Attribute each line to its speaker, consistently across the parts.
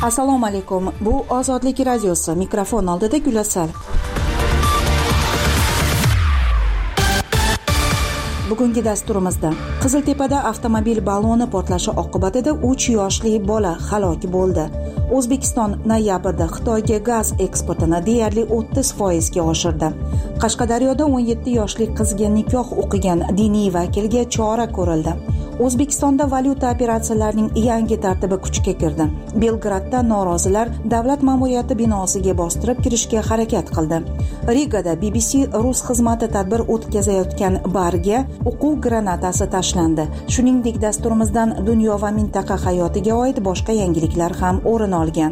Speaker 1: Assalomu alaykum. Bu Ozodlik radiosi. Mikrofon oldida Gulasal. Bugungi dasturimizda Qiziltepada avtomobil balloni portlashi oqibatida 3 yoshli bola halok bo'ldi. O'zbekiston noyabrda Xitoyga gaz eksportini deyarli 30% ga oshirdi. Qashqadaryoda 17 yoshli qizga nikoh o'qigan diniy vakilga chora ko'rildi. O'zbekistonda valyuta operatsiyalarining yangi tartibi kuchga kirdi. Belgradda norozilar davlat ma'muriyati binosiga bostirib kirishga harakat qildi. Rigada BBC rus xizmati tadbir o'tkazayotgan barga o'quv granatasi tashlandi. Shuningdek, dasturimizdan dunyo va mintaqa hayotiga oid boshqa yangiliklar ham o'rin olgan.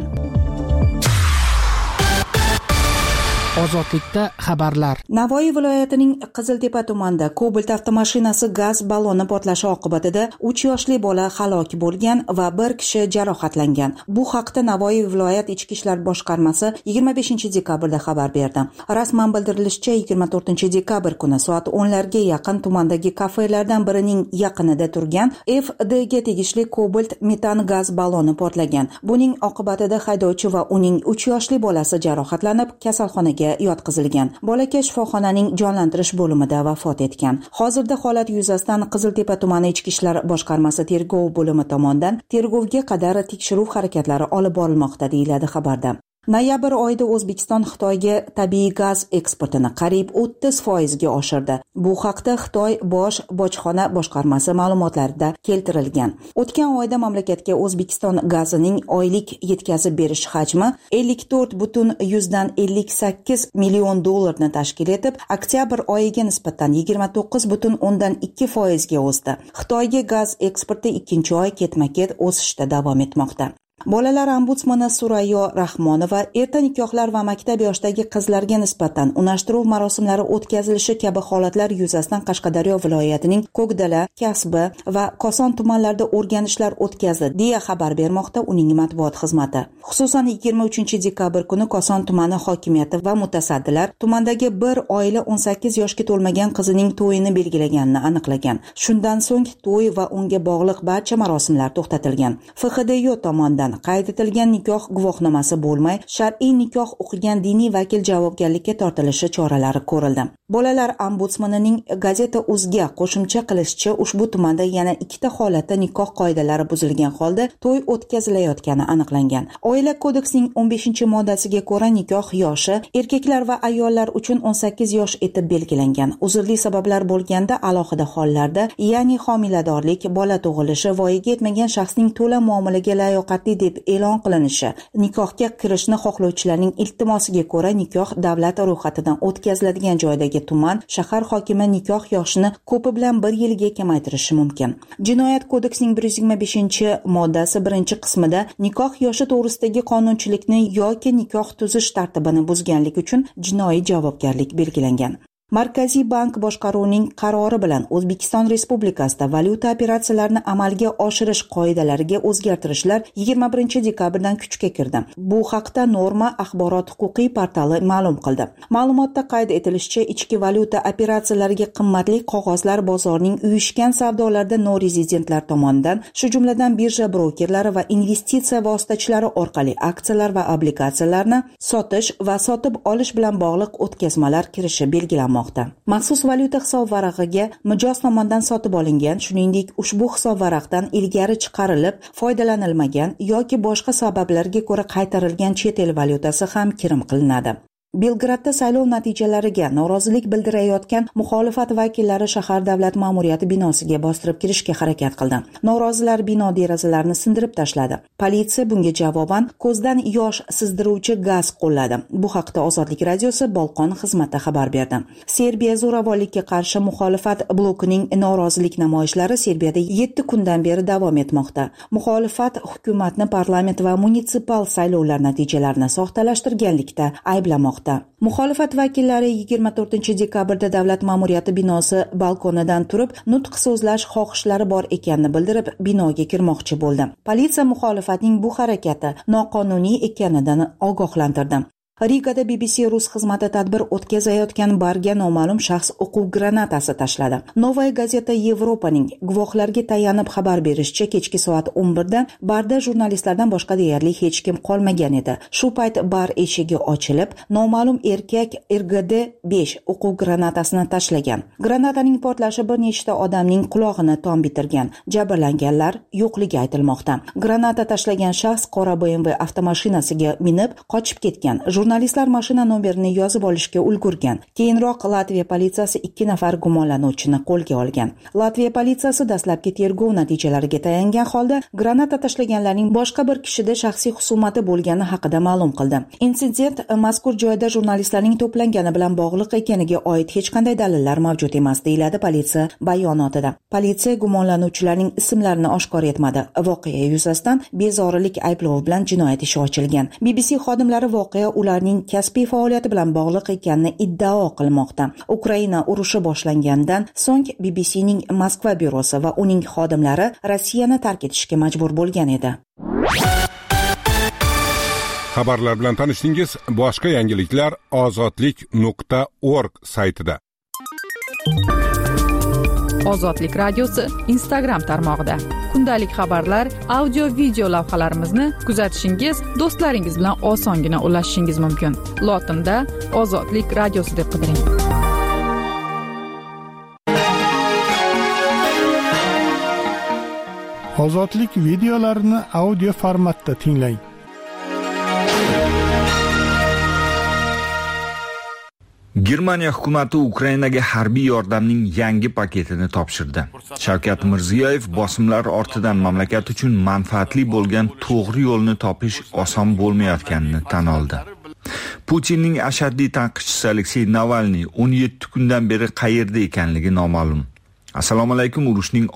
Speaker 2: Ozodlikda xabarlar.
Speaker 1: Navoiy viloyatining Qiziltepa tumanida Cobalt avtomashinasi gaz balloni portlashi oqibatida 3 yoshli bola halok bo'lgan va 1 kishi jarohatlangan. Bu haqda Navoiy viloyat ichki ishlar boshqarmasi 25-dekabrda xabar berdi. Rasman bildirilishicha, 24-dekabr kuni soat 10larga yaqin tumandagi kafelardan birining yaqinida turgan FDga tegishli Cobalt metan gaz balloni portlagan. Buning oqibatida haydovchi va uning 3 yoshli bolasi jarohatlanib, kasalxonaga yotqizilgan. Bolakay shifoxonaning jonlantirish bo'limida vafot etgan. Hozirda holat yuzasidan Qiziltepa tumani ichki ishlar boshqarmasi tergov bo'limi tomonidan tergovga qadar tekshiruv harakatlari olib borilmoqda, deyiladi xabarda. Noyabr oyida O'zbekiston Xitoyga tabiiy gaz eksportini qariyb 30% ga oshirdi. Bu haqda Xitoy bosh bojxona boshqarmasi ma'lumotlarida keltirilgan. O'tgan oyda mamlakatga O'zbekiston gazining oylik yetkazib berish hajmi 54,58 million dollarni tashkil etib, oktyabr oyiga nisbatan 29,2% ga o'sdi. Xitoyga gaz eksporti 2-oy ketma-ket o'sishda davom etmoqda. Bolalar ombudsmani Surayyo Rahmonova erta nikohlar va maktab yoshidagi qizlarga nisbatan unashtiruv marosimlari o'tkazilishi kabi holatlar yuzasidan Qashqadaryo viloyatining Ko'kdala, Kasbi va Koson tumanlarida o'rganishlar o'tkazdi, deya xabar bermoqda uning matbuot xizmati. Xususan 23-dekabr kuni Koson tumani hokimiyati va mutasaddilar tumandagi bir oila 18 yoshga to'lmagan qizining to'yini belgilaganini aniqlagan. Shundan so'ng to'y va unga bog'liq barcha marosimlar to'xtatilgan. FHDYO tomonidan qayd etilgan nikoh guvohnomasi bo'lmay, shar'iy nikoh o'qigan diniy vakil javobgarlikka tortilishi choralari ko'rildi. Bolalar ombudsmanining Gazeta.uzga qo'shimcha qilishicha, ushbu tumanda yana 2 holatda nikoh qoidalari buzilgan holda to'y o'tkazilayotgani aniqlangan. Oila kodeksining 15-moddasiga ko'ra nikoh yoshi erkaklar va ayollar uchun 18 yosh etib belgilangan. Uzrli sabablar bo'lganda alohida hollarda, ya'ni homiladorlik, bola tug'ilishi, voyaga yetmagan shaxsning to'la muomalaga layoqatli deb e'lon qilinishi, nikohga kirishni xohlovchilarning iltimosiga ko'ra nikoh davlat ro'yxatidan o'tkaziladigan joydagi tuman, shahar hokimi nikoh yoshini ko'pi bilan 1 yilga kamaytirishi mumkin. Jinoyat kodeksining 125-moddasi 1-qismida nikoh yoshi to'g'risidagi qonunchilikni yoki nikoh tuzish tartibini buzganlik uchun jinoiy javobgarlik belgilangan. Markaziy bank boshqaruvining qarori bilan O'zbekiston Respublikasida valyuta operatsiyalarini amalga oshirish qoidalariga o'zgartirishlar 21-dekabrdan kuchga kirdi. Bu haqda Norma axborot-huquqiy portali ma'lum qildi. Ma'lumotda qayd etilishicha, ichki valyuta operatsiyalariga qimmatli qog'ozlar bozorining uyushgan savdolarida norezidentlar tomonidan, shu jumladan birja brokerlari va investitsiya vositachilari orqali aksiyalar va obligatsiyalarni sotish va sotib olish bilan bog'liq o'tkazmalar kirishi belgilanmoqda. Maxsus valyuta hisob varag'iga mijoz tomonidan sotib olingan, shuningdek ushbu hisob varaqdan ilgari chiqarilib, foydalanilmagan yoki boshqa sabablarga ko'ra qaytarilgan chet el valyutasi ham kirim qilinadi. Belgradda saylov natijalariga norozilik bildirayotgan muxolifat vakillari shahar davlat ma'muriyati binosiga bostirib kirishga harakat qildi. Norozilar bino derazalarini sindirib tashladi. Politsiya bunga javoban ko'zdan yosh sizdiruvchi gaz qo'lladi. Bu haqda Ozodlik radiosi Bolqon xizmati xabar berdi. Serbiya zo'ravonlikka qarshi muxolifat blokining norozilik namoyishlari Serbiyada 7 kundan beri davom etmoqda. Muxolifat hukumatni parlament va munitsipal saylovlar natijalarini soxtalashtirganlikda ayblamoqda. Muxolifat vakillari 24-dekabrda davlat ma'muriyati binosi balkonidan turib, nutq so'zlash xohishlari bor ekanini bildirib, binoga kirmoqchi bo'ldi. Politsiya muxolifatning bu harakati noqonuniy ekanidan ogohlantirdi. Rigada BBC rus xizmati tadbir o'tkazayotgan barga noma'lum shaxs o'quv granatasi tashladi. Novaya gazeta Yevropaning guvohlarga tayanib xabar berishicha, kechki soat 11 da barda jurnalistlardan boshqa deyarli hech kim qolmagan edi. Shu payt bar eshigi ochilib, noma'lum erkak RGD-5 o'quv granatasini tashlagan. Granataning portlashi bir nechta odamning qulog'ini tom bitirgan. Jabrlanganlar yo'qligi aytilmoqda. Granata tashlagan shaxs qora BMW avtomashinasiga minib qochib ketgan. Jurnalistlar mashina nomerini yozib olishga ulgurgan. Keyinroq Latviya politsiyasi 2 nafar gumonlanuvchini qo'lga olgan. Latviya politsiyasi dastlabki tergov natijalariga tayangan holda granata tashlaganlarning boshqa bir kishida shaxsiy xusumati bo'lgani haqida ma'lum qildi. Insident mazkur joyda jurnalistlarning to'plangani bilan bog'liq ekaniga oid hech qanday dalillar mavjud emas, deyiladi politsiya bayonotida. Politsiya gumonlanuvchilarning ismlarini oshkor etmadi. Voqea yuzasidan bezorilik ayblovi bilan jinoyat ishi ochilgan. BBC xodimlari voqea ularning kasbiy faoliyati bilan bog'liq ekanini iddao qilmoqda. Ukraina urushi boshlangandan so'ng BBCning Moskva byurosi va uning xodimlari Rossiyani tark etishga majbur bo'lgan edi.
Speaker 2: Xabarlar bilan tanishdingiz. Boshqa yangiliklar ozodlik.org saytida.
Speaker 3: Ozodlik radiosi Instagram tarmog'ida. Kundalik xabarlar, audio, video lavhalarimizni kuzatishingiz, do'stlaringiz bilan osongina ulashishingiz mumkin. Lotinda Ozodlik radiosi deb qidiring.
Speaker 4: Ozodlik videolarini audio formatda tinglang.
Speaker 5: Germaniya hukumati Ukrainaga harbiy yordamning yangi paketini topshirdi. Shavkat Mirziyoyev bosimlar ortidan mamlakat uchun manfaatli bo'lgan to'g'ri yo'lni topish oson bo'lmayotganini tan oldi. Putinning ashaddiy tanqidchisi Aleksey Navalniy 17 kundan beri qayerda ekanligi noma'lum. Assalomu alaykum. Urushning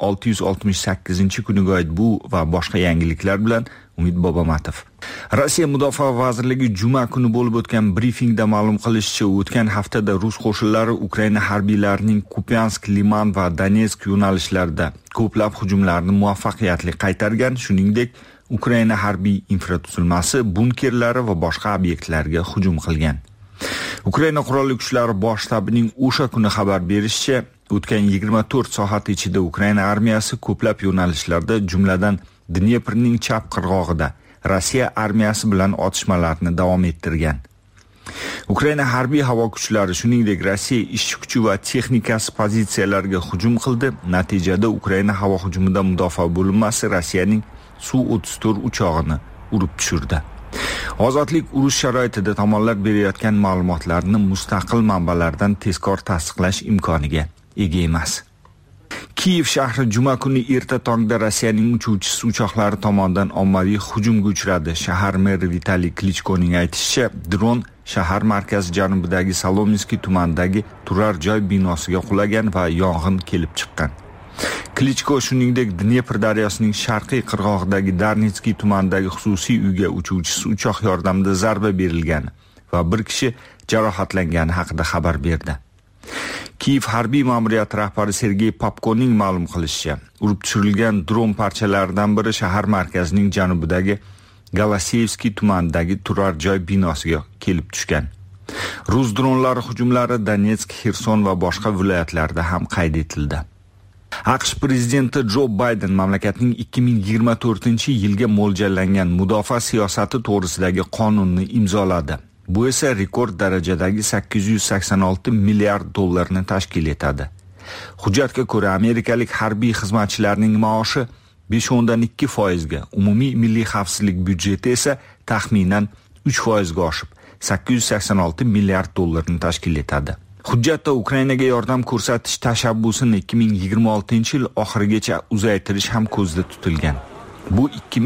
Speaker 5: 668-kuniga oid bu va boshqa yangiliklar bilan Umid Bobomatov. Rossiya Mudofaa vazirligi juma kuni bo'lib o'tgan brifingda ma'lum qilishicha, o'tgan haftada rus qo'shinlari Ukraina harbiylarining Kupiansk, Liman va Donetsk yo'nalishlarida ko'plab hujumlarni muvaffaqiyatli qaytargan, shuningdek, Ukraina harbiy infratuzilmasi, bunkerlari va boshqa obyektlarga hujum qilgan. Ukraina qurolli kuchlari bosh shtabining o'sha kuni xabar berishicha, o'tgan 24 soat ichida Ukraina armiyasi ko'plab yo'nalishlarda, jumladan Dneprning chap qirg'og'ida Rossiya armiyasi bilan otishmalarni davom ettirgan. Ukraina harbiy havo kuchlari, shuningdek, Rossiya ishchi kuchi va texnikasi pozitsiyalariga hujum qildi. Natijada Ukraina havo hujumida mudofaa bo'linmasi Rossiyaning Su-34 uchog'ini urib tushirdi. Ozodlik urush sharoitida tomonlar berayotgan ma'lumotlarni mustaqil manbalardan tezkor tasdiqlash imkoniga ega emas. Kiyev shahri juma kuni erta tongda Rossiyaning uchuvchisiz uchoqlari tomonidan ommaviy hujumga uchradi. Shahar meri Vitaliy Klichkoning aytishicha, dron shahar markazi janubidagi Salominskiy tumanidagi turar joy binosiga qulagan va yong'in kelib chiqqan. Klichko shuningdek Dnepr daryosining sharqiy qirg'og'idagi Darnitskiy tumanidagi xususiy uyga uchuvchisiz uchoq yordamida zarba berilgani va bir kishi jarohatlangani haqida xabar berdi. Kiyev harbiy ma'muriyati rahbari Sergey Popkoning ma'lum qilishicha, urib tushirilgan dron parchalaridan biri shahar markazining janubidagi Galasevskiy tumanidagi turar joy binosiga kelib tushgan. Rus dronlari hujumlari Donetsk, Xerson va boshqa viloyatlarda ham qayd etildi. AQSh prezidenti Jo Bayden mamlakatning 2024-yilga mo'ljallangan mudofaa siyosati to'g'risidagi qonunni imzoladi. Bu esa rekord darajadagi 886 milliard dollarni tashkil etadi. Hujjatga ko'ra, amerikalik harbiy xizmatchilarning maoshi 5.2% ga, umumiy milliy xavfsizlik byudjeti esa taxminan 3% ga oshib, 886 milliard dollarni tashkil etadi. Hujjatda Ukrainaga yordam ko'rsatish tashabbusini 2026-yil oxirigacha uzaytirish ham ko'zda tutilgan. Bu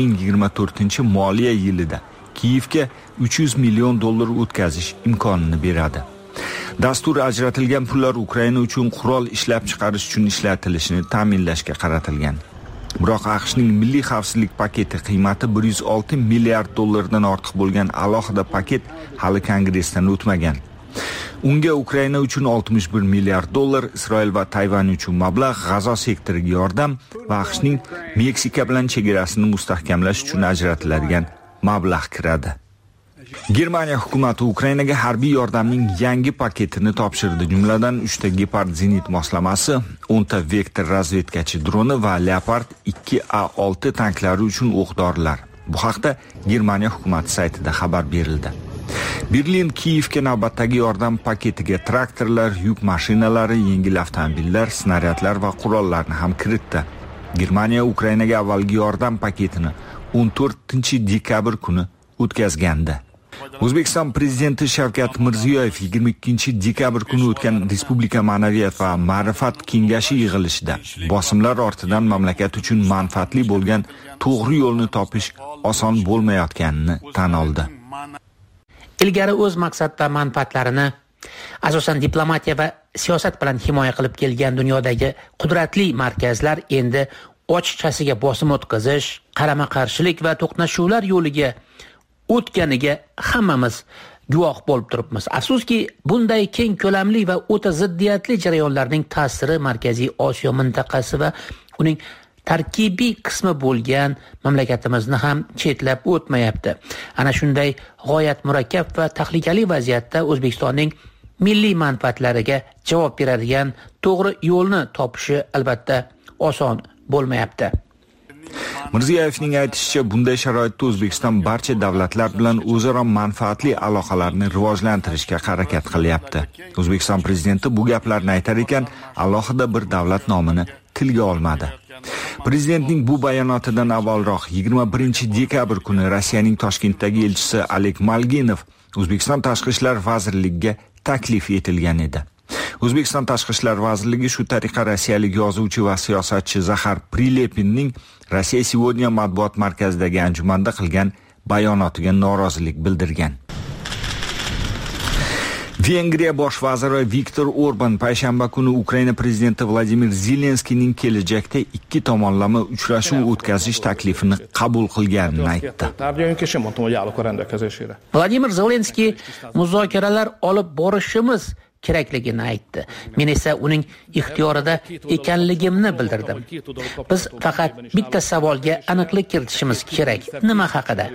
Speaker 5: 2024-moliya yilida Kiyevga 300 million dollar o'tkazish imkonini beradi. Dastur ajratilgan pullar Ukraina uchun qurol ishlab chiqarish uchun ishlatilishini ta'minlashga qaratilgan. Biroq AQShning milliy xavfsizlik paketi qiymati 106 milliard dollardan ortiq bo'lgan alohida paket hali Kongressdan o'tmagan. Unga Ukraina uchun 61 milliard dollar, Isroil va Tayvan uchun mablag', G'azo sektoriga yordam va AQShning Meksika bilan chegarasini mustahkamlash uchun ajratiladigan mablag' kiradi. Germaniya hukumati Ukrainaga harbiy yordamning yangi paketini topshirdi. Jumladan 3 ta Gepard zenit moslamasi, 10 ta Vektor razvedkachi droni va Leopard 2A6 tanklari uchun o'q-dorilar. Bu haqda Germaniya hukumati saytida xabar berildi. Berlin Kiyevga navbatdagi yordam paketiga traktorlar, yuk mashinalari, yengil avtomobillar, snaryadlar va qurollarni ham kiritdi. Germaniya Ukrainaga avvalgi yordam paketini 14-dekabr kuni o'tkazgandi. O'zbekiston prezidenti Shavkat Mirziyoyev 22-dekabr kuni o'tgan Respublika ma'naviyat va ma'rifat kengashi yig'ilishida bosimlar ortidan mamlakat uchun manfaatli bo'lgan to'g'ri yo'lni topish oson bo'lmayotganini tan oldi.
Speaker 6: Ilgari o'z maqsad va manfaatlarini asosan diplomatiya va siyosat bilan himoya qilib kelgan dunyodagi qudratli markazlar endi ochiqchasiga bosim o'tkazish, qarama-qarshilik va to'qnashuvlar yo'liga o'tganiga hammamiz guvoh bo'lib turibmiz. Afsuski, bunday keng ko'lamli va o'ta ziddiyatli jarayonlarning ta'siri Markaziy Osiyo mintaqasi va uning tarkibiy qismi bo'lgan mamlakatimizni ham chetlab o'tmayapti. Ana shunday g'oyat murakkab va tahlikali vaziyatda O'zbekistonning milliy manfaatlariga javob beradigan to'g'ri yo'lni topishi albatta oson bo'lmayapti.
Speaker 5: Mirziyoyevning aytishicha, bunday sharoitda O'zbekiston barcha davlatlar bilan o'zaro manfaatli aloqalarni rivojlantirishga harakat qilyapti. O'zbekiston prezidenti bu gaplarni aytar ekan, alohida bir davlat nomini tilga olmadi. Prezidentning bu bayonotidan avvalroq 21-dekabr kuni Rossiyaning Toshkentdagi elchisi Oleg Malginov O'zbekiston Tashqi ishlar vazirligiga taklif etilgan edi. O'zbekiston Tashqi ishlar vazirligi shu tariqa rossiyalik yozuvchi va siyosatchi Zaxar Prilepinning Rossiya Сегодня matbuot markazidagi anjumanda qilgan bayonotiga norozilik bildirgan. Vengriya bosh vaziri Viktor Orban payshanba kuni Ukraina prezidenti Vladimir Zelenskiyning kelajakda ikki tomonlama uchrashuv o'tkazish taklifini qabul qilganini aytdi.
Speaker 6: Vladimir Zelenskiy muzokaralar olib borishimiz kerakligini aytdi. Men esa uning ixtiyorida ekanligimni bildirdim. Biz faqat bitta savolga aniqlik kiritishimiz kerak. Nima haqida?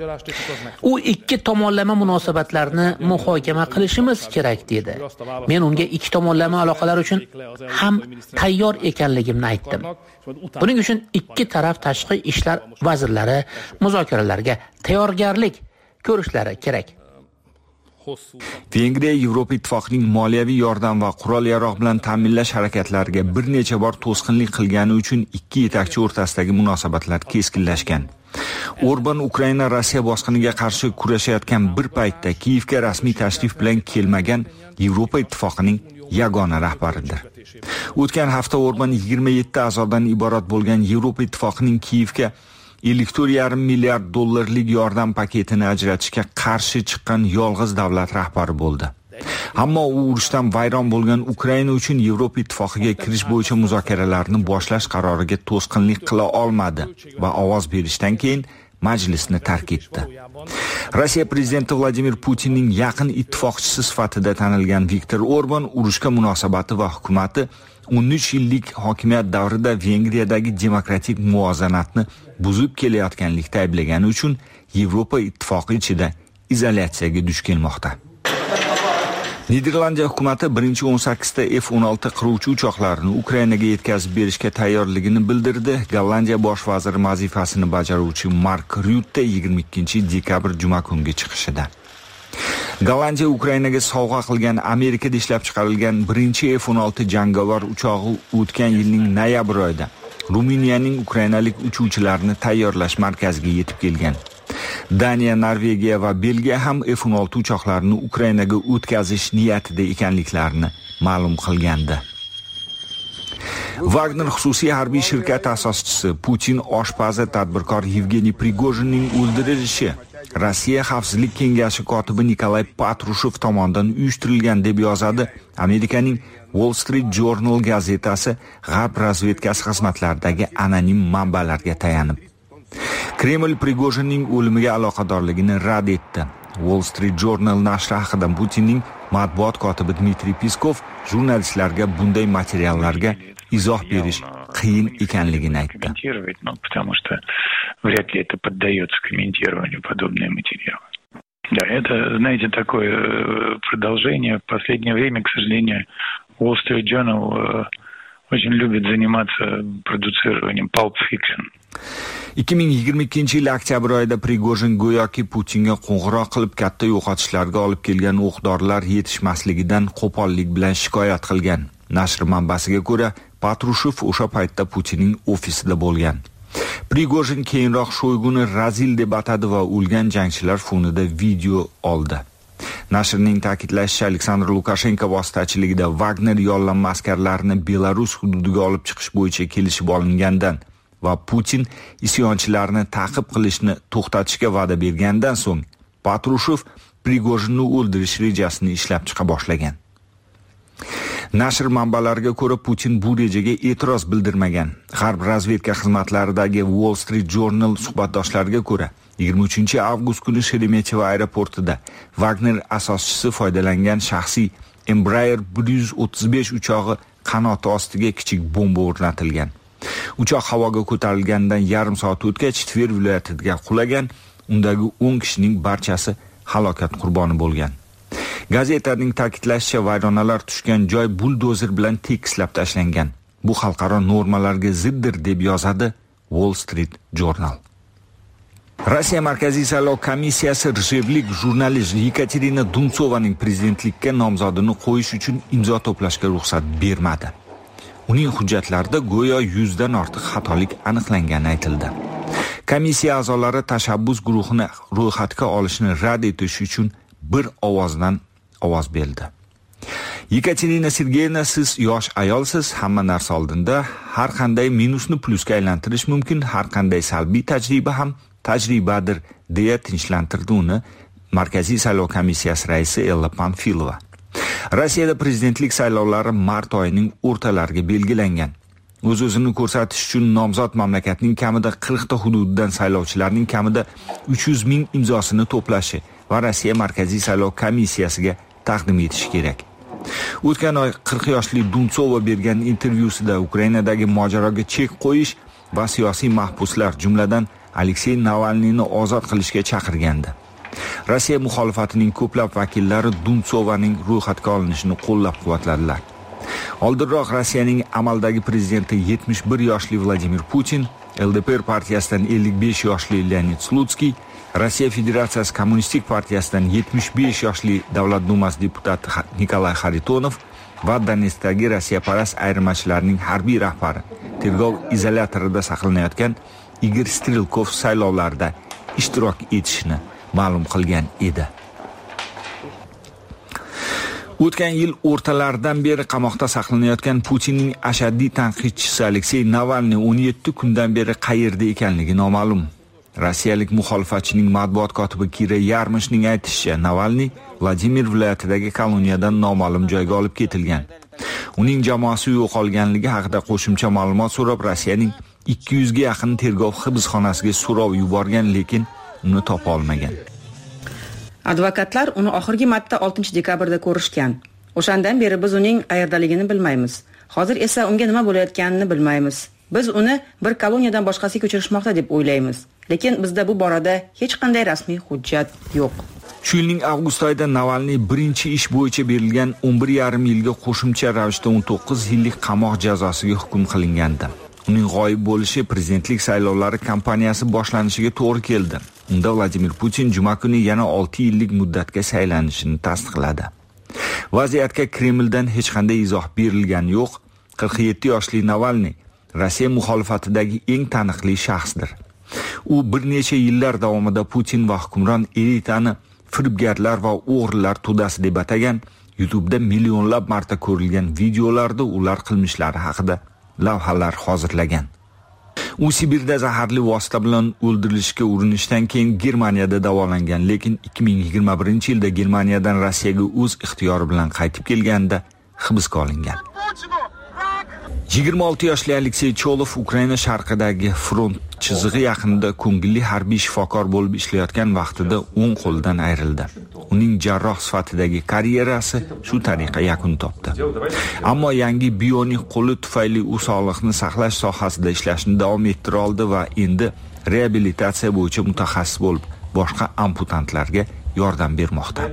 Speaker 6: U ikki tomonlama munosabatlarni muhokama qilishimiz kerak dedi. Men unga ikki tomonlama aloqalar uchun ham tayyor ekanligimni aytdim. Buning uchun ikki taraf tashqi ishlar vazirlari muzokaralarga tayyorgarlik ko'rishlari kerak.
Speaker 5: Vengriya Yevropa Ittifoqining moliyaviy yordam va qurol-yarog' bilan ta'minlash harakatlariga bir necha bor to'sqinlik qilgani uchun ikki yetakchi o'rtasidagi munosabatlar keskinlashgan. Orban Ukraina Rossiya bosqiniga qarshi kurashayotgan bir paytda Kiyevga rasmiy tashrif bilan kelmagan Yevropa Ittifoqining yagona rahbaridir. O'tgan hafta Orban 27 a'zodan iborat bo'lgan Yevropa Ittifoqining Kiyevga $54,5 milliard yordam paketini ajratishga qarshi chiqqan yolg'iz davlat rahbari bo'ldi. Ammo u urushdan vayron bo'lgan Ukraina uchun Yevropa Ittifoqiga kirish bo'yicha muzokaralarni boshlash qaroriga to'sqinlik qila olmadi va ovoz berishdan keyin majlisni tark etdi. Rossiya prezidenti Vladimir Putinning yaqin ittifoqchisi sifatida tanilgan Viktor Orban urushga munosabati va hukumati 13 yillik hokimiyat davrida Vengriyadagi demokratik muvozanatni buzib kelayotganlikda ayblagani uchun Yevropa Ittifoqi ichida izolyatsiyaga duch kelmoqda. Niderlandiya hukumati 18 ta F-16 qiruvchi uchoqlarini Ukrainaga yetkazib berishga tayyorligini bildirdi. Gollandiya bosh vaziri vazifasini bajaruvchi Mark Rutte 22-dekabr juma kungi chiqishida Gollandiya Ukrainaga sovg'a qilgan Amerikada ishlab chiqarilgan birinchi F-16 jangovar uchog'i o'tgan yilning noyabr oyida Ruminiyaning ukrainalik uchuvchilarni tayyorlash markaziga yetib kelgan. Daniya, Norvegiya va Belgiya ham F-16 uchoqlarini Ukrainaga o'tkazish niyatida ekanliklarini ma'lum qilgandi. Wagner xususiy harbiy shirkati asoschisi Putin oshpazi tadbirkor Yevgeniy Prigojinning o'ldirilishi Rossiya Xavfsizlik kengashi kotibi Nikolay Patrushev tomonidan uyushtirilgan deb yozadi Amerikaning Wall Street Journal gazetasi G'arb razvedkasi xizmatlaridagi anonim manbalarga tayanib. Kreml Prigojinning o'limiga aloqadorligini rad etdi. Wall Street Journal nashri haqida Putinning matbuot kotibi Dmitriy Peskov jurnalistlarga bunday materiallarga izoh berish qiyin ekanligini aytdi.
Speaker 7: Да, это, знаете, такое продолжение. В последнее время, к сожалению, Wall Street Journal очень любит заниматься продуцированием Pulp Fiction.
Speaker 5: 2022 yil oktyabr oyida Prigojin go'yoki Putinga qo'ng'iroq qilib katta yo'qotishlarga olib kelgan o'q-dorilar yetishmasligidan qo'pollik bilan shikoyat qilgan. Nashr manbasiga ko'ra, Patrushev o'sha paytda Putinning ofisida bo'lgan. Prigojin keyinroq Shoyguni razil deb atadi va o'lgan jangchilar fonida video oldi. Nashrning ta'kidlashicha, Aleksandr Lukashenko vositachiligida Wagner yollanma askarlarini Belarus hududiga olib chiqish bo'yicha kelishib olingandan va Putin isyonchilarni ta'qib qilishni to'xtatishga va'da bergandan so'ng Patrushev Prigojinni o'ldirish rejasini ishlab chiqa boshlagan. Nashr manbalariga ko'ra, Putin bu rejaga e'tiroz bildirmagan. G'arb razvedka xizmatlaridagi Wall Street Journal suhbatdoshlariga ko'ra, 23 avgust kuni Sheremetyevo aeroportida Wagner asoschisi foydalangan shaxsiy Embraer 135 uchog'i qanoti ostiga kichik bomba o'rnatilgan. Uchoq havoga ko'tarilgandan yarim soat o'tgach Tver viloyatiga qulagan. Undagi 10 kishining barchasi halokat qurboni bo'lgan. Gazetaning ta'kidlashicha, vayronalar tushgan joy buldozer bilan tekislab tashlangan. Bu xalqaro normalarga ziddir deb yozadi Wall Street Journal. Rossiya Markaziy saylov komissiyasi rejevlik jurnalist Yekaterina Duntsovaning prezidentlikka nomzodini qo'yish uchun imzo to'plashga ruxsat bermadi. Uning hujjatlarida go'yo 100 dan ortiq xatolik aniqlangani aytildi. Komissiya a'zolari tashabbus guruhini ro'yxatga olishni rad etish uchun bir ovozdan ovoz berdi. Yekaterina Sergeyevna, siz yosh ayolsiz, hamma narsa oldinda, har qanday minusni plusga aylantirish mumkin, har qanday salbiy tajriba ham tajribadir, deya tinchlantirdi uni Markaziy saylov komissiyasi raisi Ella Panfilova. Rossiyada prezidentlik saylovlari mart oyining o'rtalariga belgilangan. O'z-o'zini ko'rsatish uchun nomzod mamlakatning kamida 40 ta hududidan saylovchilarning kamida 300 ming imzosini to'plashi va Rossiya Markaziy saylov komissiyasiga taqdim etishi kerak. O'tgan oy 40 yoshli Duntsova bergan intervyusida Ukrainadagi mojaroga chek qo'yish va siyosiy mahbuslar, jumladan Aleksey Navalniyni ozod qilishga chaqirgandi. Rossiya muxolifatining ko'plab vakillari Duntsovaning ro'yxatga olinishini qo'llab-quvvatladilar. Oldinroq Rossiyaning amaldagi prezidenti 71 yoshli Vladimir Putin, LDPR partiyasidan 55 yoshli Leonid Slutsky, Rossiya Federatsiyasi Kommunistik partiyasidan 75 yoshli Davlat dumasi deputati Nikolay Xaritonov va Donetskdagi Rossiyaparast ayirmachilarning harbiy rahbari tergov izolyatorida saqlanayotgan Igor Strelkov saylovlarda ishtirok etishini ma'lum qilgan edi. O'tgan yil o'rtalaridan beri qamoqda saqlanayotgan Putinning ashaddiy tanqidchisi Aleksey Navalniy 17 kundan beri qayerda ekanligi noma'lum. Rossiyalik muxolifatchining matbuot kotibi Kira Yarmishning aytishicha, Navalniy Vladimir viloyatidagi koloniyadan noma'lum joyga olib ketilgan. Uning jamoasi yo'qolganligi haqida qo'shimcha ma'lumot so'rab Rossiyaning 200 ga yaqin tergov hibsxonasiga so'rov yuborgan, lekin uni topa olmagan.
Speaker 8: Advokatlar uni oxirgi marta 6 dekabrda ko'rishgan. O'shandan beri biz uning qayerdaligini bilmaymiz. Hozir esa unga nima bo'layotganini bilmaymiz. Biz uni bir koloniyadan boshqasiga ko'chirishmoqda deb o'ylaymiz. Lekin bizda bu borada hech qanday rasmiy hujjat yo'q.
Speaker 5: Shu yilning avgust oyida Navalniy birinchi ish bo'yicha berilgan 11,5 yilga qo'shimcha ravishda 19 yillik qamoq jazosiga hukm qilingandi. Uning g'oyib bo'lishi prezidentlik saylovlari kampaniyasi boshlanishiga to'g'ri keldi. Unda Vladimir Putin juma kuni yana 6 yillik muddatga saylanishini tasdiqladi. Vaziyatga Kremldan hech qanday izoh berilgani yo'q. 47 yoshli Navalniy Rossiya muxolifatidagi eng taniqli shaxsdir. U bir necha yillar davomida Putin va hukmron elitani firibgarlar va o'g'rilar to'dasi deb atagan, YouTube'da millionlab marta ko'rilgan videolarda ular qilmishlari haqida lavhalar hozirlagan. U Sibirda zaharli vosita bilan o'ldirilishga urinishdan keyin Germaniyada davolangan, lekin 2021-yilda Germaniyadan Rossiyaga o'z ixtiyori bilan qaytib kelganda hibsga olingan. 26 yoshli Aleksey Cholov Ukraina sharqidagi front chizig'i yaqinida ko'ngilli harbiy shifokor bo'lib ishlayotgan vaqtida o'ng qo'ldan ayrildi. Uning jarroh sifatidagi karyerasi shu tariqa yakun topdi. Ammo yangi bionik qo'li tufayli u sog'liqni saqlash sohasida ishlashni davom ettira oldi va endi reabilitatsiya bo'yicha mutaxassis bo'lib, boshqa amputantlarga yordam bermoqda.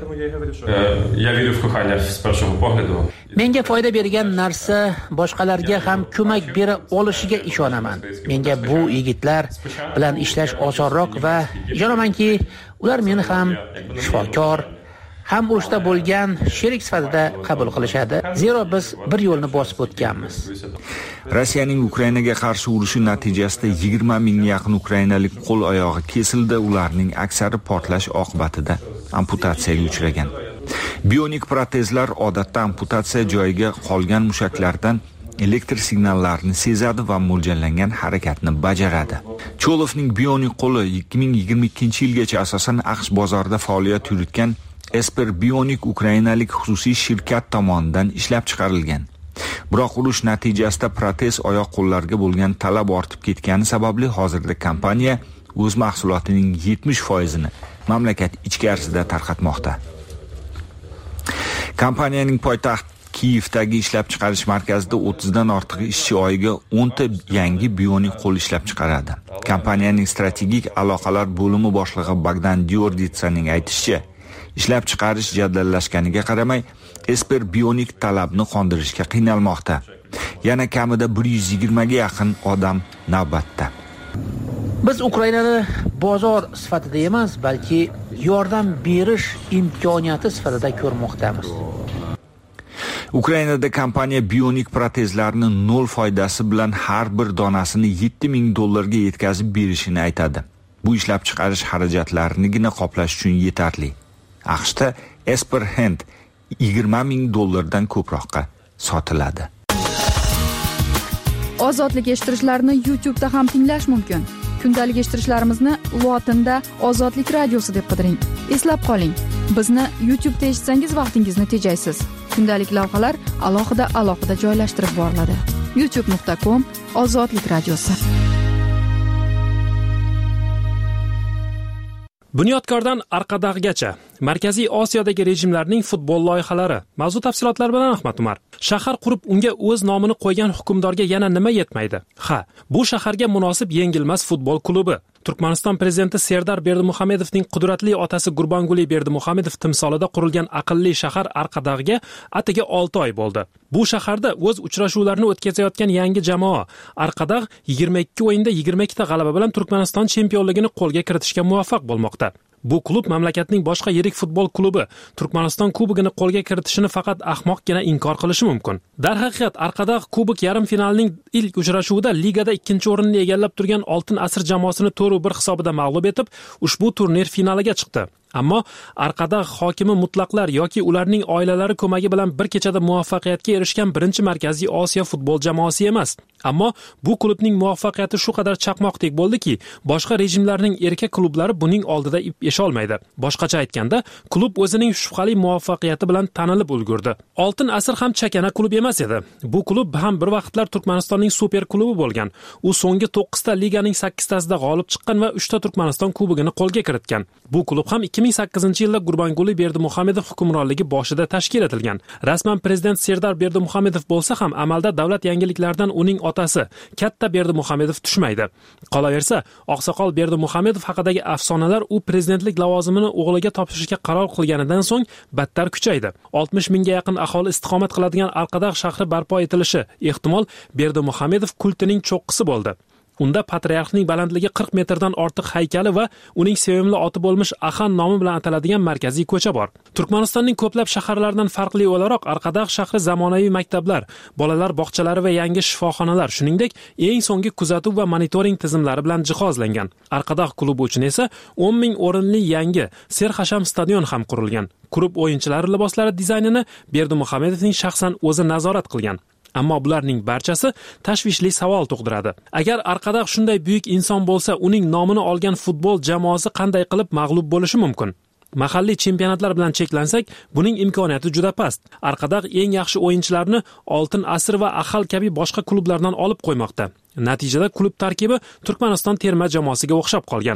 Speaker 6: Menga foyda bergan narsa boshqalarga ham ko'mak bera olishiga ishonaman. Menga bu yigitlar bilan ishlash osonroq va ishonamanki, ular meni ham shifokor, ham urushda bo'lgan sherik sifatida qabul qilishadi. Zero biz bir yo'lni bosib o'tganmiz.
Speaker 5: Rossiyaning Ukrainaga qarshi urushi natijasida 20 mingga yaqin ukrainalik qo'l oyog'i kesildi, ularning aksari portlash oqibatida amputatsiyaga uchragan. Bionik protezlar odatda amputatsiya joyiga qolgan mushaklardan elektr signallarini sezadi va mo'ljallangan harakatni bajaradi. Cholovning bionik qo'li 2022-yilgacha asosan AQSh bozorida faoliyat yuritgan Esper Bionik ukrainalik xususiy shirkat tomonidan ishlab chiqarilgan. Biroq urush natijasida protez oyoq qo'llarga bo'lgan talab ortib ketgani sababli hozirda kompaniya o'z mahsulotining 70%ni mamlakat ichkarisida tarqatmoqda. Kompaniyaning poytaxt Kiyevdagi ishlab chiqarish markazida 30 dan ortiq ishchi oyiga 10 ta yangi bionik qo'l ishlab chiqaradi. Kompaniyaning strategik aloqalar bo'limi boshlig'i Bogdan Diorditsaning aytishicha, ishlab chiqarish jadallashganiga qaramay, Esper Bionik talabni qondirishga qiynalmoqda. Yana kamida 120 ga yaqin odam navbatda.
Speaker 6: Biz Ukrainani bozor sifatida emas, balki yordam berish imkoniyati sifatida ko'rmoqdamiz.
Speaker 5: Ukrainada kompaniya bionik protezlarni 0 foydasi bilan har bir donasini $7,000 ga yetkazib berishini aytadi. Bu ishlab chiqarish xarajatlarini qoplash uchun yetarli. AQShda Esper Hand $20,000 dan ko'proqqa sotiladi.
Speaker 3: Ozodlik eshittirishlarni YouTube'da ham tinglash mumkin. Kundalik eshittirishlarimizni lotinda Ozodlik radiosi deb qidiring. Eslab qoling, bizni YouTube'da eshitsangiz vaqtingizni tejaysiz. Kundalik lavhalar alohida joylashtirib boriladi. youtube.com/Ozodlik radiosi.
Speaker 9: Bunyodkordan Arqadag'gacha Markaziy Osiyodagi rejimlarning futbol loyihalari. Mavzu tafsilotlar bilan Ahmad Umar. Shahar qurib unga o'z nomini qo'ygan hukmdorga yana nima yetmaydi? Bu shaharga munosib yengilmas futbol klubi. Turkmaniston prezidenti Serdar Berdimuhamedovning qudratli otasi Gurbanguli Berdimuhamedov timsolida qurilgan aqlli shahar Arqadag'ga atigi 6 oy bo'ldi. Bu shaharda o'z uchrashuvlarini o'tkazayotgan yangi jamoa Arqadag' 22 o'yinda 22 ta g'alaba bilan Turkmaniston chempionligini qo'lga kiritishga muvaffaq bo'lmoqda. Bu klub mamlakatning boshqa yirik futbol klubi Turkmaniston kubogini qo'lga kiritishini faqat ahmoqgina inkor qilishi mumkin. Darhaqiqat Arqadag' kubok yarim finalining ilk uchrashuvida ligada 2-o'rinni egallab turgan Oltin asr jamoasini 4-1 hisobida mag'lub etib, ushbu turnir finaliga chiqdi. Ammo Arqadag' hokimi mutlaqlar yoki ularning oilalari ko'magi bilan bir kechada muvaffaqiyatga erishgan birinchi Markaziy Osiyo futbol jamoasi emas. Ammo bu klubning muvaffaqiyati shu qadar chaqmoqdek bo'ldiki, boshqa rejimlarning erkak klublari buning oldida ip esholmaydi. Boshqacha aytganda, klub o'zining shubhali muvaffaqiyati bilan tanilib ulgurdi. Oltin asr ham chakana klub emas edi. Bu klub ham bir vaqtlar Turkmanistonning super klubi bo'lgan. U so'nggi 9 ta liganing 8 tasida g'olib chiqqan va 3 ta Turkmaniston kubogini qo'lga kiritgan. Bu klub ham 2008-yilda Gurbanguli Berdimuhamedov hukmronligi boshida tashkil etilgan. Rasman prezident Serdar Berdimuhamedov bo'lsa ham amalda davlat yangiliklaridan uning otasi Katta Berdimuhamedov tushmaydi. Qolaversa, oqsoqol Berdimuhamedov haqidagi afsonalar u prezidentlik lavozimini o'g'liga topshirishga qaror qilganidan so'ng battar kuchaydi. 60 mingga yaqin aholi istiqomat qiladigan Arqadag' shahri barpo etilishi ehtimol Berdimuhamedov kultining cho'qqisi bo'ldi. Unda patriarxning balandligi 40 metrdan ortiq haykali va uning sevimli oti bo'lmish Axan nomi bilan ataladigan markaziy ko'cha bor. Turkmanistonning ko'plab shaharlaridan farqli o'laroq Arqadag' shahri zamonaviy maktablar, bolalar bog'chalari va yangi shifoxonalar, shuningdek, eng so'nggi kuzatuv va monitoring tizimlari bilan jihozlangan. Arqadag' klubi uchun esa 10 ming o'rinli yangi Serxasham stadion ham qurilgan. Klub o'yinchilari liboslari dizaynini Berdimuhamedovning shaxsan o'zi nazorat qilgan. Ammo bularning barchasi tashvishli savol tug'diradi. Agar Arqadag' shunday buyuk inson bo'lsa, uning nomini olgan futbol jamoasi qanday qilib mag'lub bo'lishi mumkin? Mahalliy chempionatlar bilan cheklansak, buning imkoniyati juda past. Arqadag' eng yaxshi o'yinchilarni Oltin asr va Ahal kabi boshqa klublardan olib qo'ymoqda. Natijada klub tarkibi Turkmaniston terma jamoasiga o'xshab qolgan.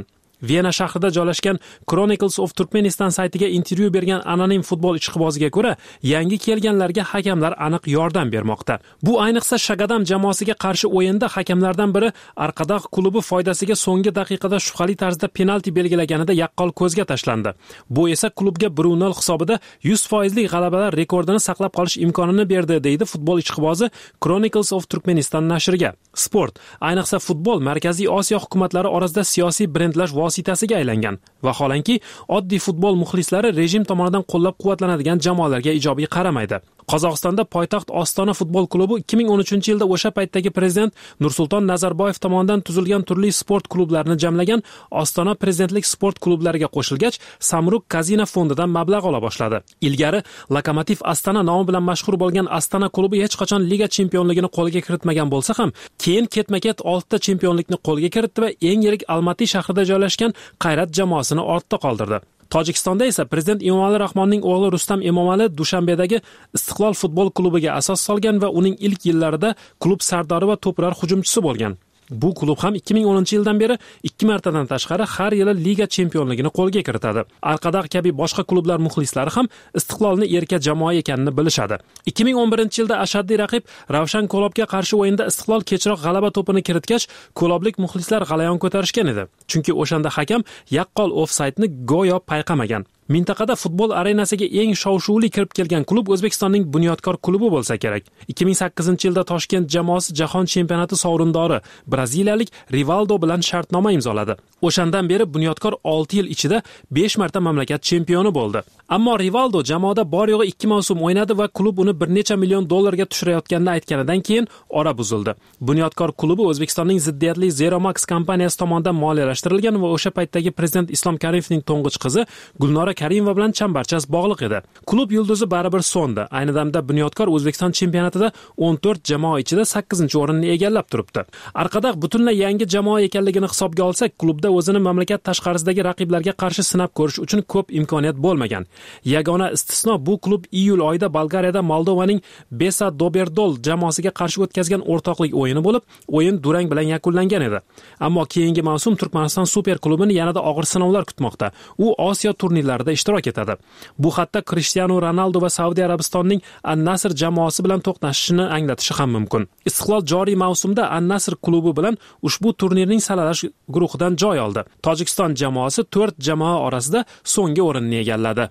Speaker 9: Viyana shahrida joylashgan Chronicles of Turkmenistan saytiga intervyu bergan anonim futbol ishqiboziga ko'ra, yangi kelganlarga hakamlar aniq yordam bermoqda. Bu ayniqsa Shagadam jamoasiga qarshi o'yinda hakamlardan biri Arqadaq klubi foydasiga so'nggi daqiqada shubhali tarzda penalti belgilaganida yaqqol ko'zga tashlandi. Bu esa klubga 1-0 hisobida 100% g'alabalar rekordini saqlab qolish imkonini berdi, deydi futbol ishqibozi Chronicles of Turkmenistan nashriga. Sport, ayniqsa futbol Markaziy Osiyo hukumatlari orasida siyosiy brendlash vositasiga aylangan. Vaholanki, oddiy futbol muxlislari rejim tomonidan qo'llab-quvvatlanadigan jamoalarga ijobiy qaramaydi. Qozog'istonda poytaxt Ostona futbol klubi 2013-yilda o'sha paytdagi prezident Nursulton Nazarboyev tomonidan tuzilgan turli sport klublarini jamlagan Ostona prezidentlik sport klublariga qo'shilgach, Samruk Kazina fondidan mablag' ola boshladi. Ilgari Lokomotiv Astana nomi bilan mashhur bo'lgan Astana klubi hech qachon liga chempionligini qo'lga kiritmagan bo'lsa ham, keyin ketma-ket 6 ta chempionlikni qo'lga kiritdi va eng yirik Almaty shahrida joylashgan Qayrat jamoasini ortda qoldirdi. Tojikistonda esa prezident Emomali Rahmonning o'g'li Rustam Emomali Dushanbedagi Istiqlol futbol klubiga asos solgan va uning ilk yillarida klub sardori va to'plar hujumchisi bo'lgan. Bu klub ham 2010-yildan beri 2 martadan tashqari har yili liga chempionligini qo'lga kiritadi. Arqadaq kabi boshqa klublar muxlislari ham Istiqlolni erka jamoa ekanini bilishadi. 2011-yilda ashaddiy raqib Ravshan Kolobga qarshi o'yinda Istiqlol kechroq g'alaba to'pini kiritgach, koloblik muxlislar g'alayon ko'tarishgan edi. Chunki o'shanda hakam yaqqol ofsaydni go'yo payqamagan. Mintaqada futbol arenasiga eng shov-shuvli kirib kelgan klub O'zbekistonning Bunyodkor klubi bo'lsa kerak. 2008-yilda Toshkent jamoasi jahon chempionati sovrindori braziliyalik Rivaldo bilan shartnoma imzoladi. O'shandan beri Bunyodkor 6 yil ichida 5 marta mamlakat chempioni bo'ldi. Ammo Rivaldo jamoada bor yo'g'i 2 mavsum o'ynadi va klub uni bir necha million dollarga tushirayotganini aytganidan keyin ora buzildi. Bunyodkor klubi O'zbekistonning ziddiyatli Zeromax kompaniyasi tomonidan moliyalashtirilgan va o'sha paytdagi prezident Islom Karimovning to'ng'ich qizi Gulnora Karimova bilan chambarchas bog'liq edi. Klub yulduzi baribir so'ndi. Ayni damda Bunyodkor O'zbekiston chempionatida 14 jamoa ichida 8-o'rinni egallab turibdi. Arqadaq butunlay yangi jamoa ekanligini hisobga olsak, klubda o'zini mamlakat tashqarisidagi raqiblarga qarshi sinab ko'rish uchun ko'p imkoniyat bo'lmagan. Yagona istisno bu klub iyul oyida Bolgariyada Moldovaning Besa Doberdol jamoasiga qarshi o'tkazgan o'rtoqlik o'yini bo'lib, o'yin durang bilan yakunlangan edi. Ammo keyingi mavsum Turkmaniston super klubini yanada og'ir sinovlar kutmoqda. U Osiyo turnirlarida ishtirok etadi. Bu hatto Cristiano Ronaldo va Saudiya Arabistonining An-Nasr jamoasi bilan to'qnashishini anglatishi ham mumkin. Istiqlol joriy mavsumda An-Nasr klubi bilan ushbu turnirning saralash guruhidan joy oldi. Tojikiston jamoasi 4 jamoa orasida so'nggi o'rinni egalladi.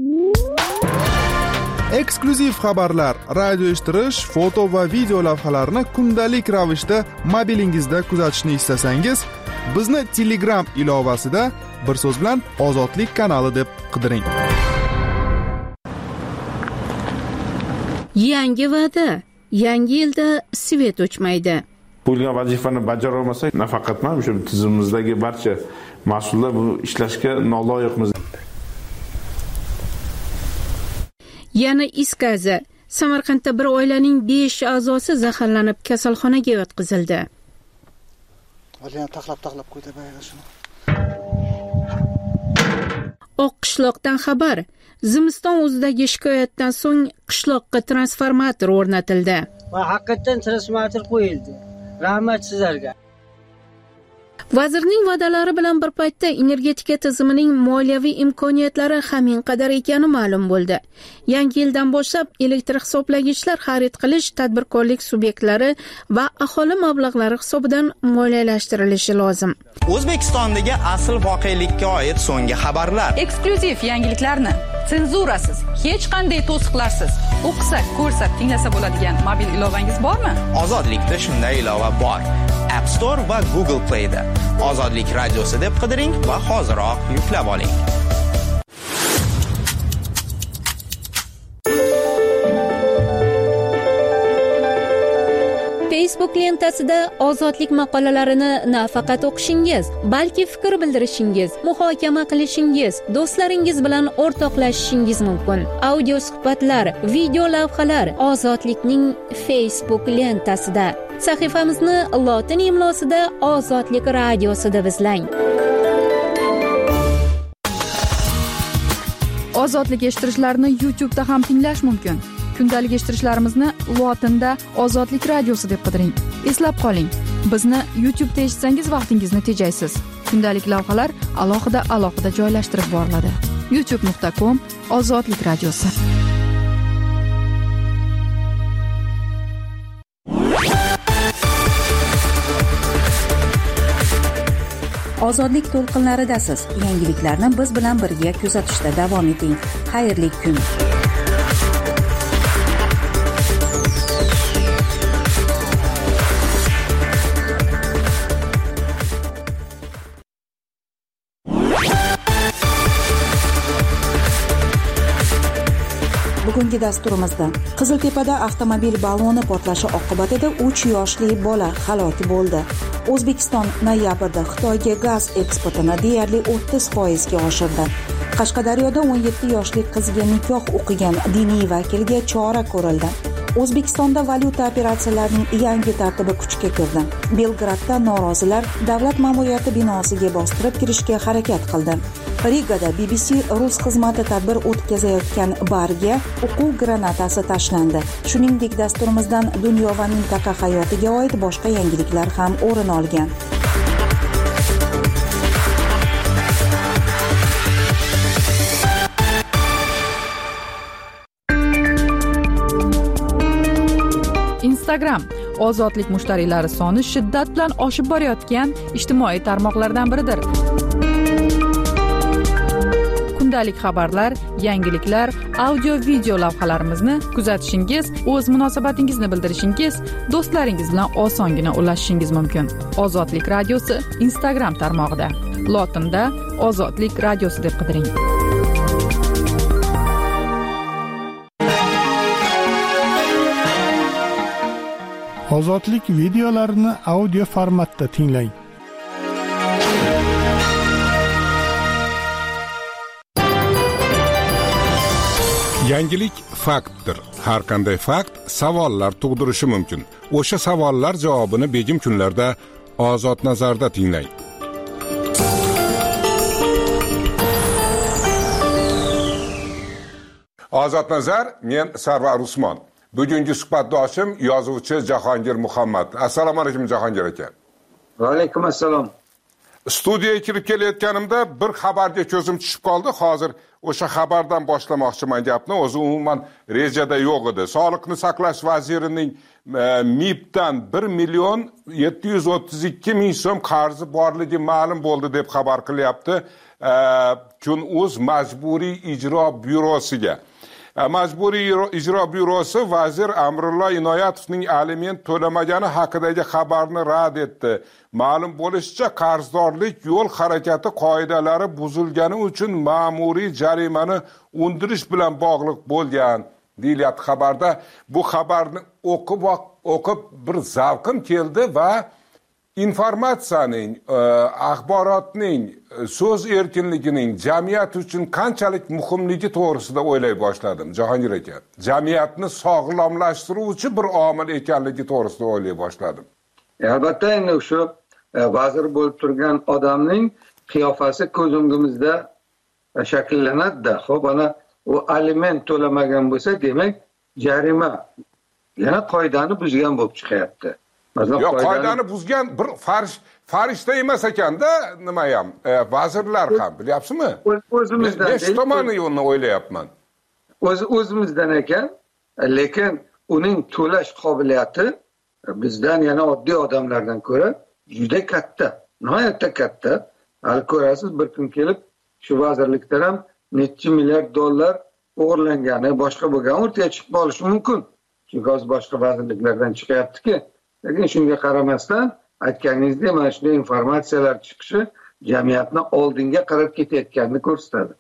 Speaker 10: Eksklyuziv xabarlar, radio eshittirish, foto va video lavhalarni kundalik ravishda mobilingizda kuzatishni istasangiz, bizni Telegram ilovasida bir so'z bilan Ozodlik kanali deb qidiring.
Speaker 11: Yangi va'da, yangi yilda svet o'chmaydi.
Speaker 12: Bo'lgan vazifani bajara olmasak, nafaqat men, shu tizimimizdagi barcha mas'ullar bu ishlashga noloyiqmiz.
Speaker 11: Yana iskaza. Samarqandda bir oilaning 5 a'zosi zaharlanib kasalxonaga yotqizildi.
Speaker 13: Taxlab qo'ydi bayga shuni.
Speaker 11: Oqqishloqdan xabar. Zimiston o'zidagi shikoyatdan so'ng qishloqqa transformator o'rnatildi.
Speaker 13: Va haqiqatan transformator qo'yildi. Rahmat sizlarga.
Speaker 11: Vazirning va'dalari bilan bir paytda energetika tizimining moliyaviy imkoniyatlari hamin qadar ekani ma'lum bo'ldi. Yangi yildan boshlab elektr hisoblagichlar xarid qilish tadbirkorlik subyektlari va aholi mablag'lari hisobidan moliyalashtirilishi lozim.
Speaker 14: O'zbekistondagi asl voqelikka oid so'nggi xabarlar.
Speaker 3: Eksklyuziv yangiliklarni senzurasiz, hech qanday to'siqlarsiz o'qisak, ko'rsak, tinglasa bo'ladigan mobil ilovangiz bormi?
Speaker 14: Ozodlikda shunday ilova bor. App Store va Google Play'da Ozodlik radiosi deb qidiring va hoziroq yuklab oling.
Speaker 11: Facebook lentasida ozodlik maqolalarini nafaqat o'qishingiz, balki fikr bildirishingiz, muhokama qilishingiz, do'stlaringiz bilan o'rtoqlashishingiz mumkin. Audio suhbatlar, video lavhalar Ozodlikning Facebook lentasida. Sahifamizni lotin imlosida Ozodlik radiosi deb izlang.
Speaker 3: Ozodlik eshittirishlarni YouTube'da ham tinglash mumkin. Kundalik eshittirishlarimizni lotinda Ozodlik radiosi deb qidiring. Eslab qoling, Bizni YouTube'da eshitsangiz vaqtingizni tejaysiz. Kundalik lavhalar alohida joylashtirib boriladi. youtube.com/ozodlik radiosi.
Speaker 1: Ozodlik to'lqinlaridasiz. Yangiliklarni biz bilan birga kuzatishda davom eting. Xayrli kun. Bugungi dasturimizda Qiziltepada avtomobil baloni portlashi oqibatida 3 yoshli bola halok bo'ldi. O'zbekiston noyabrda Xitoyga gaz eksportini deyarli 30% ga oshirdi. Qashqadaryoda 17 yoshli qizga nikoh o'qigan diniy vakilga chora ko'rildi. O'zbekistonda valyuta operatsiyalarining yangi tartibi kuchga kirdi. Belgradda norozilar davlat ma'muriyati binosiga bostirib kirishga harakat qildi. Rigada BBC rus xizmati tadbir o'tkazayotgan barga o'quv granatasi tashlandi. Shuningdek, dasturimizdan dunyo va mintaqa hayotiga oid boshqa yangiliklar ham o'rin olgan.
Speaker 3: Instagram ozodlik mushtariylari soni shiddat bilan oshib borayotgan ijtimoiy tarmoqlardan biridir. Kundalik xabarlar, yangiliklar, audio-video lavhalarimizni kuzatishingiz, o'z munosabatingizni bildirishingiz, do'stlaringiz bilan osongina ulashishingiz mumkin. Ozodlik radiosi Instagram tarmog'ida. Lotinda Ozodlik radiosi deb qidiring.
Speaker 4: Ozodlik videolarini audio formatda tinglang.
Speaker 2: Yangilik faktdir. Har qanday fakt savollar tug'dirishi mumkin. O'sha savollar javobini begim kunlarda Ozod nazarda tinglang. Ozod nazar, men Sarvar Usmon. Bugungi suhbatdoshim yozuvchi Jahongir Muhammad. Assalomu alaykum Jahongir aka.
Speaker 15: Va alaykum assalom.
Speaker 2: Studiyaga kirib kelayotganimda bir xabarga ko'zim tushib qoldi. Hozir o'sha xabardan boshlamoqchiman gapni. O'zi umuman rejada yo'q edi. Sog'liqni saqlash vazirining MIBdan 1,732,000 so'm qarzi borligi ma'lum bo'ldi deb xabar qilyapti. Kun.uz majburiy ijro byurosiga. Majburiy ijro byurosi vazir Amrullo Inoyatovning aliment to'lamagani haqidagi xabarni rad etdi. Ma'lum bo'lishicha, qarzdorlik yo'l harakati qoidalari buzilgani uchun ma'muriy jarimani undirish bilan bog'liq bo'lgan deyilyapti xabarda. Bu xabarni o'qib bir zavqim keldi va informatsiyaning, axborotning, so'z erkinligining jamiyat uchun qanchalik muhimligi to'g'risida o'ylay boshladim, Jahongir aka. Jamiyatni sog'lomlashtiruvchi bir omil ekanligi to'g'risida o'ylay boshladim.
Speaker 15: Albatta, endi shu vazir bo'lib turgan odamning qiyofasi ko'z o'ngimizda shakllanadi-da. Xo'p, ana u aliment to'lamagan bo'lsa, demak, jarima yana qoidani buzgan bo'lib chiqyapti.
Speaker 2: Yo'q, qoidani buzgan bir farishta emas ekanda, nima ham, vazirlar ham, bilyapsizmi?
Speaker 15: O'zimizdan.
Speaker 2: Men shu tomonni o'ylayapman.
Speaker 15: O'zimizdan ekan, lekin uning to'lash qobiliyati bizdan yana oddiy odamlardan ko'ra juda katta, nihoyatda katta. Hali ko'rasiz, bir kun kelib shu vazirlikdan ham necha milliard dollar o'g'irlangani, boshqa bo'lgani o'rtaga chiqib qolishi mumkin. Chunki hozir boshqa vazirliklardan chiqyapti-ki. Lekin shunga qaramasdan aytganingizdek, mana shunday informatsiyalar chiqishi jamiyatni oldinga qarab ketayotganini ko'rsatadi.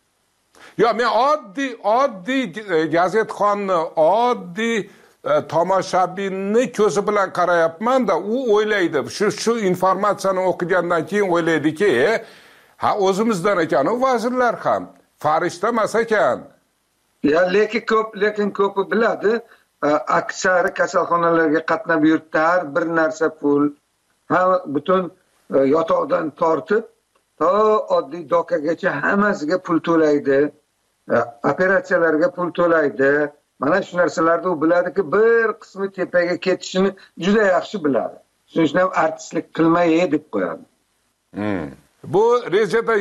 Speaker 2: Yo, men oddiy gazetxonni, oddiy tomoshabinni ko'zi bilan qarayapman-da, u o'ylaydi. Shu informatsiyani o'qigandan keyin o'ylaydiki, ha, o'zimizdan ekan u vazirlar ham farishta emas ekan.
Speaker 15: Ya, lekin ko'pi biladi. Aksari kasalxonalarga qatnab yuribdi, har bir narsa pul, butun yotoqdan tortib to oddiy dokagacha hammasiga pul to'laydi, operatsiyalarga pul to'laydi. Mana shu narsalarni u biladiki, bir qismi tepaga ketishini juda yaxshi biladi. shuning uchun ham artistlik qilmay deb qo'yadi.
Speaker 2: Bu rejada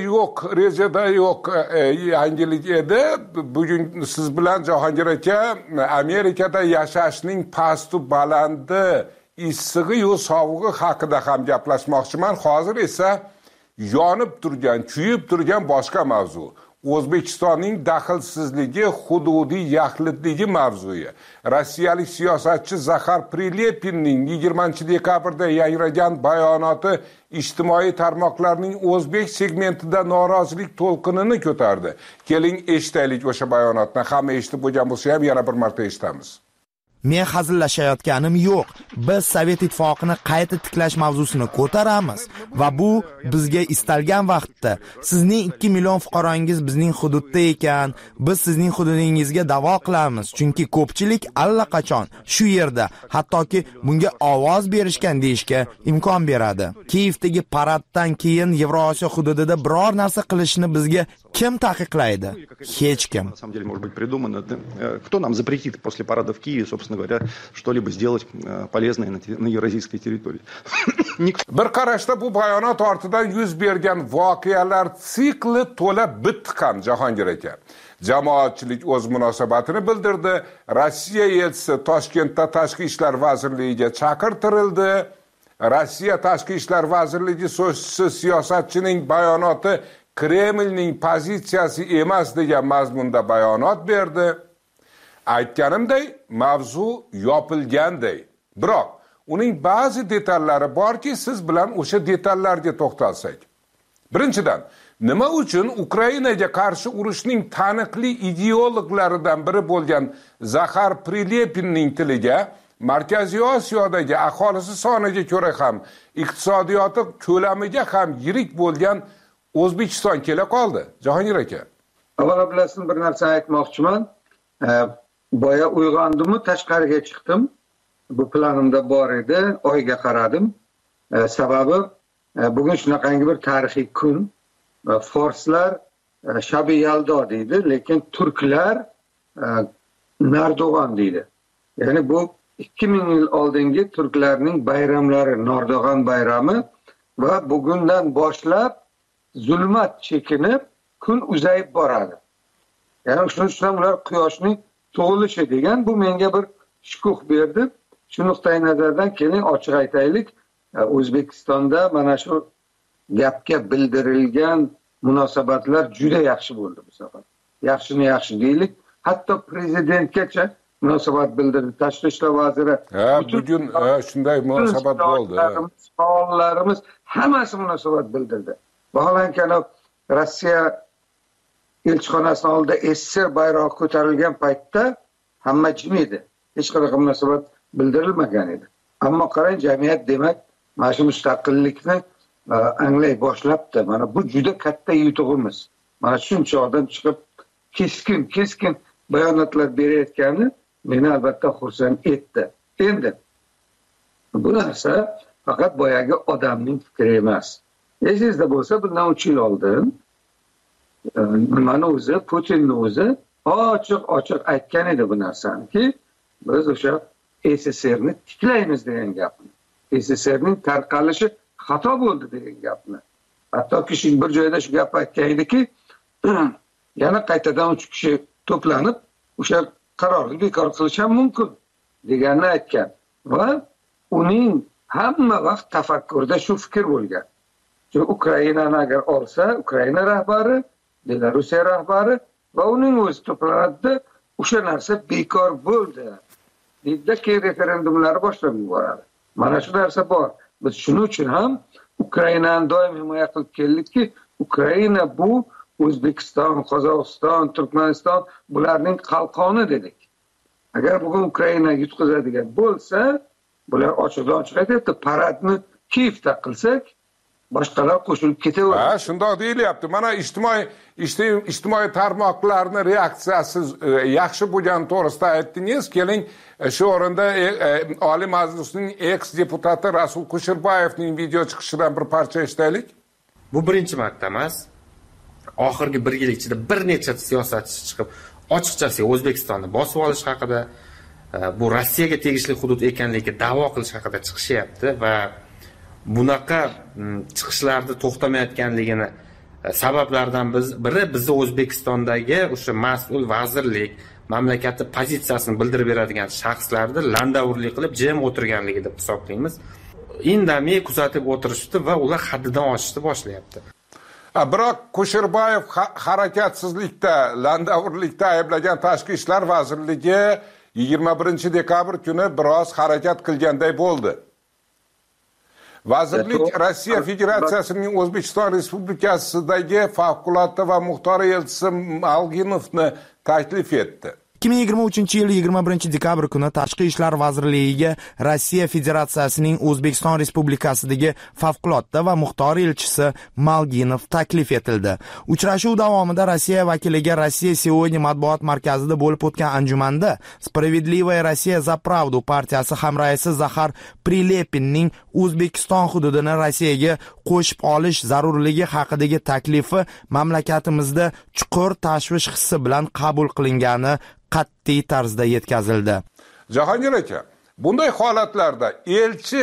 Speaker 2: yo'q yangilik edi. Bugun siz bilan Jahongir aka Amerikada yashashning pastu balandi, issig'i yo sovug'i haqida ham gaplashmoqchiman. Hozir esa yonib turgan, kuyib turgan boshqa mavzu. O'zbekistonning daxlsizligi, hududiy yaxlitligi mavzusi. Rossiyalik siyosatchi Zaxar Prilepinning 20-dekabrda yangragan bayonoti ijtimoiy tarmoqlarning o'zbek segmentida norozilik to'lqinini ko'tardi. Keling eshitaylik o'sha bayonotni. Hamma eshitib bo'lgan bo'lsa ham yana bir marta eshitamiz.
Speaker 16: Men hazillashayotganim yo'q. Biz Sovet ittifoqini qayta tiklash mavzusini ko'taramiz va bu bizga istalgan vaqtda sizning 2 million fuqarongiz bizning hududda ekan, biz sizning hududingizga da'vo qilamiz, chunki ko'pchilik allaqachon shu yerda, hattoki bunga ovoz berishgan deyishga imkon beradi. Kiyevdagi paraddan keyin Yevrosiyo hududida biror narsa qilishni bizga kim taqiqlaydi? Hech kim.
Speaker 17: На самом деле, может быть, придумано. Кто нам запретит после парада в Киеве, собственно говоря, что-либо сделать полезное на евразийской территории?
Speaker 2: Bir qarashda bu bayonot ortidan yuz bergan voqealar sikli to'la bitdi ham Jahongir aka. Jamoatchilik o'z munosabatini bildirdi. Rossiya elchisi Toshkentda Tashqi ishlar vazirligiga chaqirtirildi. Rossiya Tashqi ishlar vazirligi so'zchisi siyosatchining bayonoti Kremlning pozitsiyasi emas degan mazmunda bayonot berdi. Aytganimday, mavzu yopilganday. Biroq uning ba'zi detallari borki, siz bilan o'sha detallarga to'xtalsak. Birinchidan, nima uchun Ukrainaga qarshi urushning taniqli ideologlaridan biri bo'lgan Zaxar Prilepinning tiliga Markaziy Osiyodagi aholisi soniga ko'ra ham, iqtisodiyoti ko'lamiga ham yirik bo'lgan O'zbekiston kela qoldi. Jahongir aka.
Speaker 15: Avvalo bilasizmi, bir narsa aytmoqchiman. Boya uyg'ondim, tashqariga chiqdim. Bu planimda bor edi, oyga qaradim. Sababi bugun shunaqangi bir tarixiy kun. Forslar Shabi Yaldo deydi, lekin turklar Nardog'on deydi. Ya'ni bu 2000 yil oldingi turklarning bayramlari, Nardog'on bayrami va bugundan boshlab zulmat chekinib, kun uzayib boradi. Ya'ni shuning uchun ular quyoshning tug'ilishi degan bu menga bir shukuh berdi. Shu nuqtai nazardan keling ochiq aytaylik, O'zbekistonda mana shu gapga bildirilgan munosabatlar juda yaxshi bo'ldi bu safar. Yaxshini yaxshi deylik, hatto prezidentgacha munosabat bildirdi. Tashqi ishlar vaziri
Speaker 2: bugun shunday munosabat bo'ldi.
Speaker 15: Faollarimiz hammasi munosabat bildirdi. Vaholanki Rossiya elchixonasining oldida SSR bayrog'i ko'tarilgan paytda hamma jim edi. Hech qanaqa munosabat bildirilmagan edi. Ammo qarang, jamiyat demak mana shu mustaqillikni anglay boshlabdi. Mana bu juda katta yutug'imiz. Mana shuncha odam chiqib keskin bayonotlar berayotgani meni albatta xursand etdi. Endi bu narsa faqat boyagi odamning fikri emas. Esingizda bo'lsa, bundan 3 yil oldin nimani o'zi, Putinni o'zi ochiq aytgan edi bu narsaniki, biz o'sha SSRni tiklaymiz degan gapni. SSRning tarqalishi xato bo'ldi degan gapni. Hattoki shu bir joyda shu gap aytgan ediki, yana qaytadan 3 kishi to'planib o'sha qarorni bekor qilish ham mumkin deganini aytgan va uning hamma vaqt tafakkurida shu fikr bo'lgan. Çünkü Ukraynani agar olsa, Ukraina rahbari, Belarusya rahbari va uning o'zi to'planadi, o'sha narsa bekor bo'ldi. Deydi keyin referendumlarni boshlab yuboradi. Mana shu narsa bor. Biz shuning uchun ham Ukrainani doim himoya qilib keldikki, Ukraina bu O'zbekiston, Qozog'iston, Turkmaniston bularning qalqoni dedik. Agar bugun Ukraina yutqazadigan bo'lsa, bular ochiq aytdi, paradni Kiyevda qilsak, boshqalar qo'shilib ketaveradi.
Speaker 2: Shundoq deyilyapti. Mana ijtimoiy tarmoqlarning reaksiyasi yaxshi bo'lgan to'g'risida aytdingiz. Keling, shu o'rinda Oliy Majlisning eks-deputati Rasul Kusherbayevning video chiqishidan bir parcha eshitaylik.
Speaker 18: Bu birinchi marta emas. Oxirgi 1 yil ichida bir necha siyosatchi chiqib ochiqchasiga O'zbekistonni bosib olish haqida, bu Rossiyaga tegishli hudud ekanligiga da'vo qilish haqida chiqishyapti va bunaqa chiqishlarni to'xtamayotganligini sabablaridan biri bizni O'zbekistondagi o'sha mas'ul vazirlik mamlakatni pozitsiyasini bildirib beradigan shaxslarni landavurlik qilib jim o'tirganligi deb hisoblaymiz. Indamay kuzatib o'tirishdi va ular haddidan oshishni boshlayapti.
Speaker 2: Biroq Kusherbayev harakatsizlikda, landavurlikda ayblagan Tashqi ishlar vazirligi 21 dekabr kuni biroz harakat qilganday bo'ldi. Vazirlik Rossiya Federatsiyasining O'zbekiston Respublikasidagi favqulodda va muxtor elchisi Malginovni taklif etdi.
Speaker 16: 2023-yil 21 dekabr kuni Tashqi ishlar vazirligiga Rossiya Federatsiyasining O'zbekiston Respublikasidagi favqulodda va muxtor elchisi Malginov taklif etildi. Uchrashuv davomida Rossiya vakiliga Rossiya Сегодня matbuot markazida bo'lib o'tgan anjumanda Spravedlivaya Rossiya za Pravdu partiyasi hamraisi Zaxar Prilepinning O'zbekiston hududini Rossiyaga qo'shib olish zarurligi haqidagi taklifi mamlakatimizda chuqur tashvish hissi bilan qabul qilingani qat'iy tarzda yetkazildi.
Speaker 2: Jahongir aka, bunday holatlarda elchi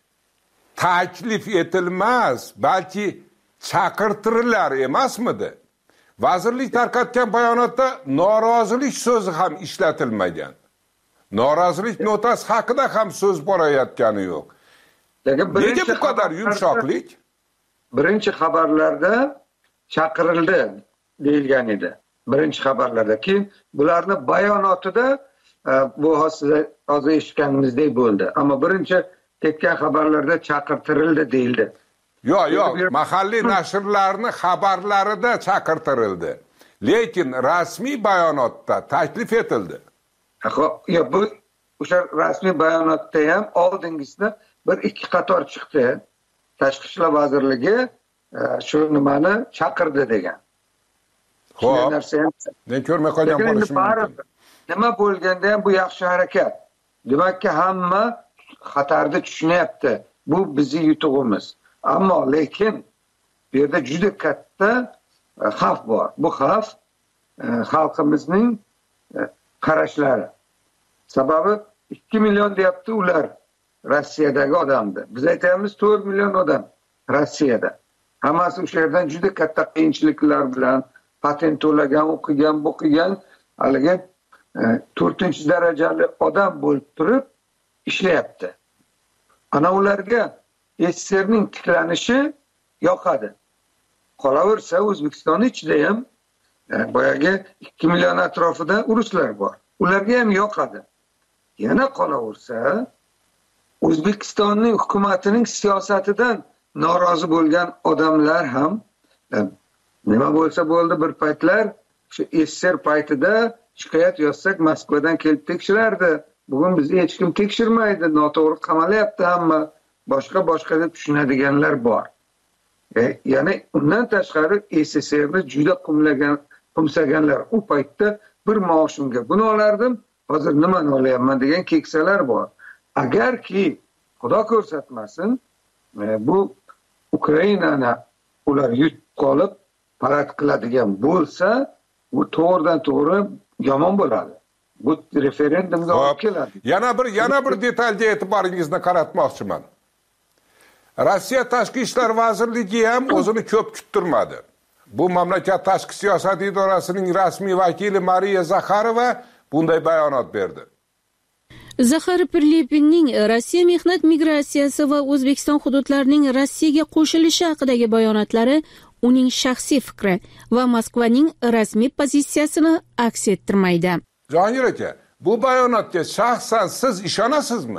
Speaker 2: taklif etilmas, balki chaqirtirilar emasmidi? Vazirlik tarqatgan bayonotda norozilik so'zi ham ishlatilmagan. Norozilik notasi haqida ham so'z borayotgani yo'q. Nega bu qadar yumshoqlik?
Speaker 15: Birinchi xabarlarda chaqirildi deyilgan edi. Birinchi xabarlarda, keyin bularni bayonotida bu hozir eshitganimizdek bo'ldi. Ammo birinchi tekkan xabarlarda chaqirtirildi deyildi.
Speaker 2: Yo'q, mahalliy nashrlarning xabarlarida chaqirtirildi. Lekin rasmiy bayonotda taklif etildi.
Speaker 15: Yo'q, bu o'sha rasmiy bayonotda ham oldingisida bir ikki qator chiqdi. Tashqi ishlar vazirligi shu nimani chaqirdi degan.
Speaker 2: Xo'p. Men ko'rmay qolgan bo'lishim mumkin.
Speaker 15: Nima bo'lganda ham bu yaxshi harakat. Demakki hamma xatarni tushunyapti. Bu bizning yutug'imiz. Ammo lekin bu yerda juda katta xavf bor. Bu xavf xalqimizning qarashlari. Sababi 2 million deyapti ular Rossiyadagi odamni. Biz aytamiz 4 million odam Rossiyada. Hammasi o'sha yerdan juda katta qiyinchiliklar bilan patent to'lagan, o'qigan, haligi 4-darajali odam bo'lib turib ishlayapti. Ana ularga SSRning tiklanishi yoqadi. Qolaversa O'zbekiston ichida ham boyagi 2 million atrofida ruslar bor. Ularga ham yoqadi. Yana qolaversa O'zbekistonning hukumatining siyosatidan norozi bo'lgan odamlar ham nima bo'lsa bo'ldi, bir paytlar shu SSR paytida shikoyat yozsak Moskvadan kelib tekshirardi. Bugun bizni hech kim tekshirmaydi, noto'g'ri qamalyapti hamma, boshqa deb tushunadiganlar bor. Ya'ni undan tashqari SSRni juda qumsaganlar. U paytda bir maoshimga buni olardim, hozir nimani olyapman degan keksalar bor. Agarki Xudo ko'rsatmasin, bu Ukrainani ular yutib qolib parad qiladigan bo'lsa, bu to'g'ridan to'g'ri yomon bo'ladi. Bu referendumga olib keladi.
Speaker 2: Yana bir detalga e'tiboringizni qaratmoqchiman. Rossiya Tashqi ishlar vazirligi ham o'zini ko'p kuttirmadi. Bu mamlakat tashqi siyosat idorasining rasmiy vakili Mariya Zakharova bunday bayonot berdi.
Speaker 11: Zaxar Prilepinning Rossiya mehnat migratsiyasi va O'zbekiston hududlarining Rossiyaga qo'shilishi haqidagi bayonotlari uning shaxsiy fikri va Moskvaning rasmiy pozitsiyasini aks ettirmaydi.
Speaker 2: Jahongir aka, bu bayonotga shaxsan siz ishonasizmi?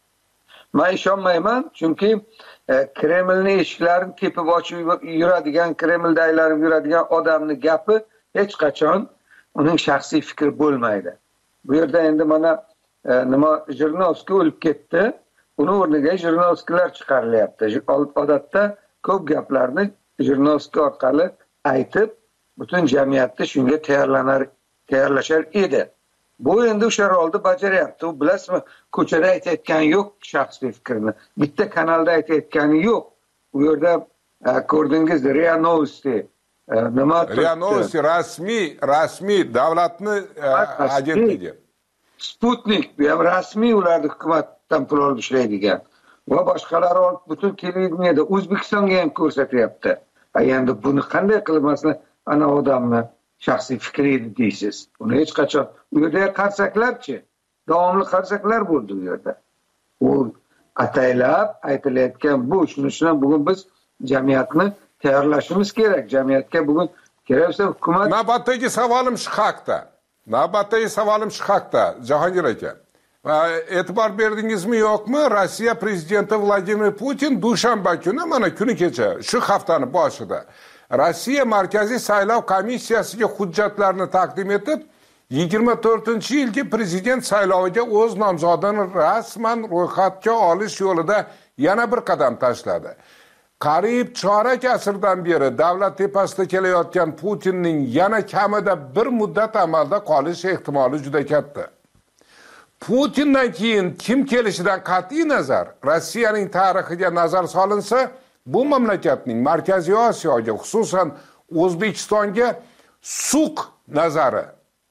Speaker 15: Men ishonmayman, chunki Kremlning eshiklarini tepib ochib yuradigan, Kremlda aylanib yuradigan odamning gapi hech qachon uning shaxsiy fikri bo'lmaydi. Bu yerda endi mana nima Jirinovskiy o'lib ketdi, uni o'rniga Jirinovskiylar chiqarilyapti. Odatda ko'p gaplarni Jirinovskiy orqali aytib, butun jamiyatni shunga tayyorlashar edi. Bu endi o'sha rolni bajaryapti. U bilasizmi, ko'chada aytayotgani yo'q shaxsiy fikrni. Bitta kanalda aytayotgani yo'q. U yerda ko'rdingiz RIA Novosti
Speaker 2: nima? RIA Novosti rasmiy davlatni agentligi.
Speaker 15: Sputnik, bu ham rasmiy ularni hukumatdan pul olib ishlaydigan va boshqalari olib butun televideniyada O'zbekistonga ham ko'rsatyapti. Endi buni qanday qilmasdan ana odamni shaxsiy fikri edi deysiz. Buni hech qachon u yerda qarsaklarchi, davomli qarsaklar bo'ldi u yerda. U ataylab aytilayotgan bu shuning bugun biz jamiyatni tayyorlashimiz kerak. Jamiyatga bugun keraksa hukumat.
Speaker 2: Navbatdagi savolim shu haqda. Jahongir aka. E'tibor berdingizmi yo'qmi? Rossiya prezidenti Vladimir Putin dushanba kuni, mana kuni kecha, shu haftani boshida Rossiya Markaziy saylov komissiyasiga hujjatlarni taqdim etib, 24-yilgi prezident sayloviga o'z nomzodini rasman ro'yxatga olish yo'lida yana bir qadam tashladi. Qariyb chorak asrdan beri davlat tepasida kelayotgan Putinning yana kamida bir muddat amalda qolish ehtimoli juda katta. Putindan keyin kim kelishidan qat'iy nazar Rossiyaning tarixiga nazar solinsa, bu mamlakatning Markaziy Osiyoga, xususan O'zbekistonga suq nazari,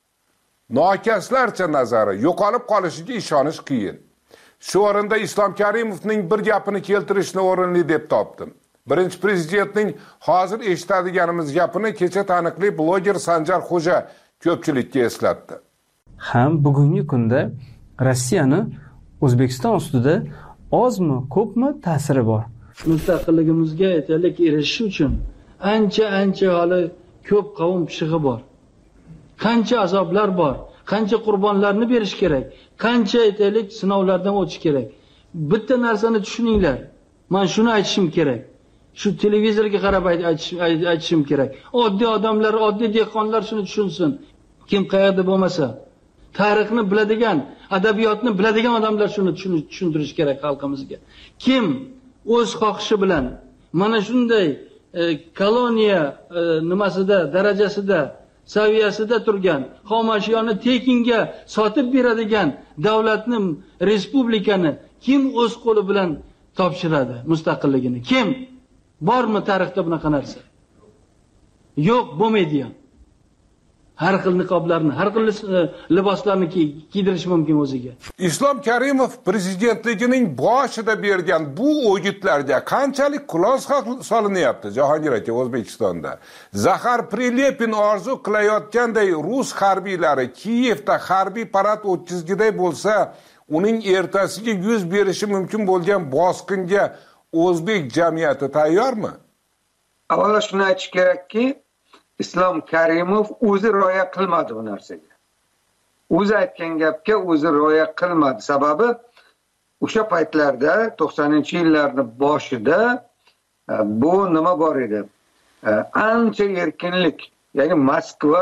Speaker 2: nokaslarcha nazari yo'qolib qolishiga ishonish qiyin. Shu o'rinda Islom Karimovning bir gapini keltirishni o'rinli deb topdim. Birinchi prezidentning hozir eshitadiganimiz gapini kecha taniqli bloger Sanjar Xo'ja ko'pchilikka eslatdi.
Speaker 19: Ham bugungi kunda Rossiyani O'zbekiston ustida ozmi, ko'pmi ta'siri bor.
Speaker 20: Mustaqilligimizga aytaylik erishish uchun ancha hali ko'p qavm pishig'i bor. Qancha azoblar bor, qancha qurbonlarni berish kerak, qancha aytaylik sinovlardan o'tish kerak. Bitta narsani tushuninglar. Men shuni aytishim kerak. Shu televizorga qarab aytishim kerak. Oddiy odamlar, oddiy dehqonlar shuni tushunsin. Kim qayerda bo'lmasa, tarixni biladigan, adabiyotni biladigan odamlar shuni tushuntirish kerak xalqimizga. Kim o'z xohishi bilan mana shunday koloniya nimasida, darajasida, saviyasida turgan, xomashiyoni tekinga sotib beradigan davlatni, respublikani kim o'z qo'li bilan topshiradi mustaqilligini? Kim? Bormi tarixda bunaqa narsa? Yo'q, bo'lmaydi ham. Har xil niqoblarni, har xil liboslarni kiydirish mumkin o'ziga.
Speaker 2: Islom Karimov prezidentligining boshida bergan bu o'gitlarga qanchalik quloq solinyapti Jahongir aka O'zbekistonda? Zahar Prilepin orzu qilayotganday rus harbiylari Kiyevda harbiy parad o'tkazgiday bo'lsa, uning ertasiga yuz berishi mumkin bo'lgan bosqinga o'zbek jamiyati tayyormi?
Speaker 15: Avvalo shuni aytish kerakki, Islom Karimov o'zi rioya qilmadi bu narsaga. O'zi aytgan gapga o'zi rioya qilmadi. Sababi o'sha paytlarda 90-yillarning boshida bu nima bor edi? Ancha erkinlik, ya'ni Moskva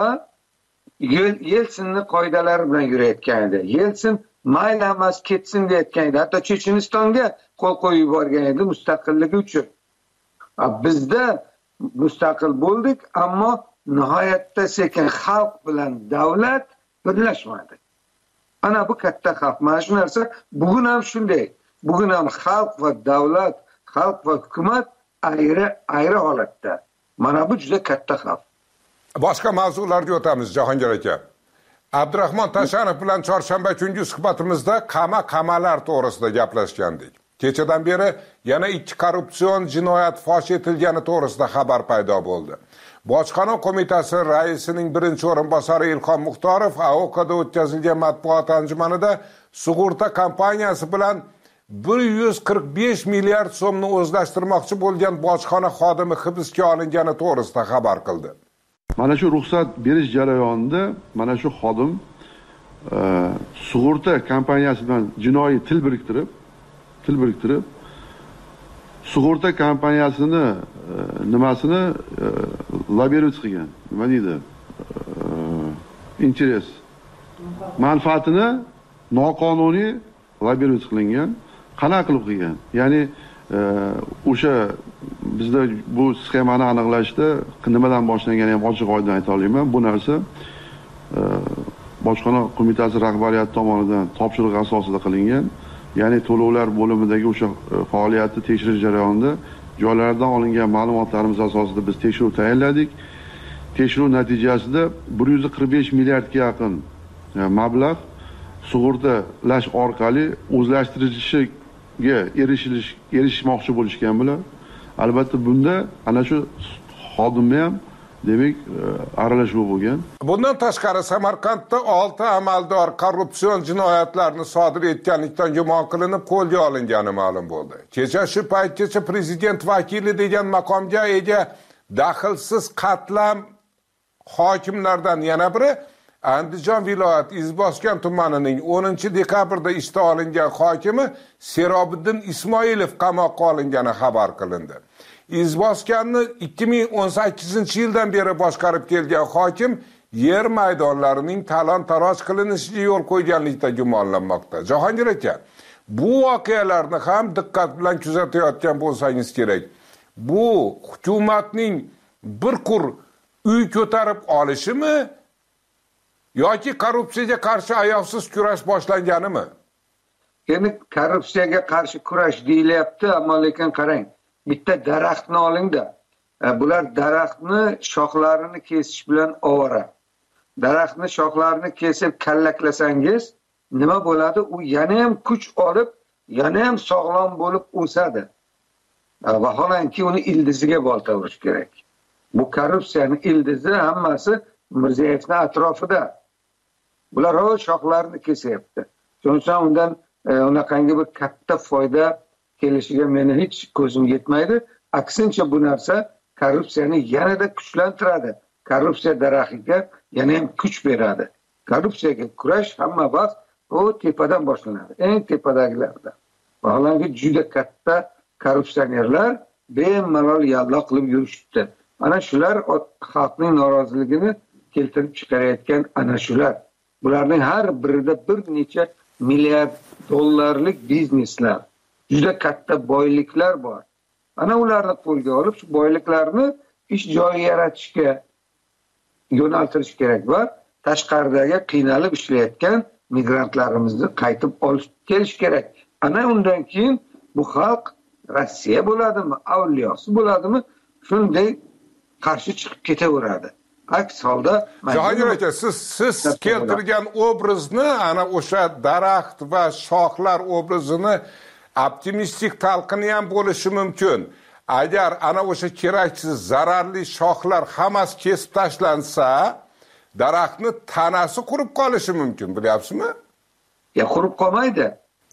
Speaker 15: Yelsinning qoidalari bilan yurayotgan edi. Yelsin mayli emas ketsin deyotgan edi. Hatto Chechenistonga qo'l qo'yib yuborgan edi mustaqilligi uchun. Bizda mustaqil bo'ldik, ammo nihoyatda sekin xalq bilan davlat birlashmadi. Ana bu katta xavf. Mana shu narsa bugun ham shunday. Bugun ham xalq va davlat, xalq va hukumat ayri holatda. Mana bu juda katta xavf.
Speaker 2: Boshqa mavzularga o'tamiz Jahongir aka. Abdurahmon Tashanov bilan chorshanba kungi suhbatimizda qamalar to'g'risida gaplashgandik. Kechadan beri yana 2 korrupsion jinoyat fosh etilgani to'g'risida xabar paydo bo'ldi. Bojxona qo'mitasi raisining birinchi o'rinbosari Ilhom Muxtorov AOKda o'tkazilgan matbuot anjumanida sug'urta kompaniyasi bilan 145 milliard so'mni o'zlashtirmoqchi bo'lgan bojxona xodimi hibsga olingani to'g'risida xabar qildi.
Speaker 21: Mana shu ruxsat berish jarayonida mana shu xodim sug'urta kompaniyasi bilan jinoiy til biriktirib sug'urta kompaniyasini nimasini labyrinth qilgan. Nima deydi? Interes. Manfaatini noqonuniy labyrinth qilingan. Qanaqa qilib qilgan? Ya'ni o'sha bizda bu sxemani aniqlashda nimadan boshlangani ham ochiq oydin ayta olaman. Bu narsa bojxona qo'mitasi rahbariyati tomonidan topshiriq asosida qilingan. Ya'ni to'lovlar bo'limidagi o'sha faoliyatni tekshirish jarayonida joylardan olingan ma'lumotlarimiz asosida biz tekshiruv tayinladik. Tekshiruv natijasida 145 milliardga yaqin mablag' sug'urtalash orqali o'zlashtirilishiga erishmoqchi bo'lishgan bular. Albatta bunda ana shu xodimni ham demak aralashuv bo'lgan.
Speaker 2: Bundan tashqari Samarqandda 6 amaldor korrupsion jinoyatlarni sodir etganlikdan gumon qilinib qo'lga olingani ma'lum bo'ldi. Kecha shu paytgacha prezident vakili degan maqomga ega daxlsiz qatlam hokimlardan yana biri Andijon viloyat Izboskan tumanining 10-dekabrda ishdan olingan hokimi Serobiddin Ismoilov qamoqqa olingani xabar qilindi. Izboskanni 2018-yildan beri boshqarib kelgan hokim yer maydonlarining talon-taroj qilinishiga yo'l qo'yganlikda gumonlanmoqda. Jahongir aka, bu voqealarni ham diqqat bilan kuzatayotgan bo'lsangiz kerak. Bu hukumatning bir qur uy ko'tarib olishimi yoki korrupsiyaga qarshi ayovsiz kurash boshlanganimi?
Speaker 15: Endi korrupsiyaga qarshi kurash deyilyapti, ammo lekin qarang, bitta daraxtni olingda. Bular daraxtni shoxlarini kesish bilan ovora. Daraxtni shoxlarini kesib kallaklasangiz, nima bo'ladi? U yana ham kuch olib, yana ham sog'lom bo'lib o'sadi. Vaholanki uni ildiziga bolta urish kerak. Bu korrupsiyaning ildizi hammasi Mirziyoyevning atrofida. Bular shoxlarini kesyapti. Shuning uchun undan unaqangi bir katta foyda kelishiga meni hech ko'zim yetmaydi. Aksincha bu narsa korrupsiyani yanada kuchlantiradi. Korrupsiya daraxtiga yana ham kuch beradi. Korrupsiyaga kurash hamma vaqt u tepadan boshlanadi. Eng tepadagilarda. Vaholanki juda katta korrupsionerlar bemalol yallo qilib yurishdi. Ana shular xalqning noroziligini keltirib chiqarayotgan ana shular. Bularning har birida bir necha milliard dollarlik bizneslar, juda katta boyliklar bor. Ana ularni qo'lga olib, shu boyliklarni ish joyi yaratishga yo'naltirish kerak va tashqaridagi qiynalib ishlayotgan migrantlarimizni qaytib olib kelish kerak. Ana undan keyin bu xalq Rossiya bo'ladimi, avliyosi bo'ladimi, shunday qarshi chiqib ketaveradi. Aks holda
Speaker 2: Jahongir aka, siz keltirgan obrazni, ana o'sha daraxt va shoxlar obrazini optimistik talqini ham bo'lishi mumkin. Agar ana o'sha keraksiz, zararli shoxlar hammasi kesib tashlansa, daraxtni tanasi qurib qolishi mumkin, bilyapsizmi?
Speaker 15: Ya qurib qolmaydi.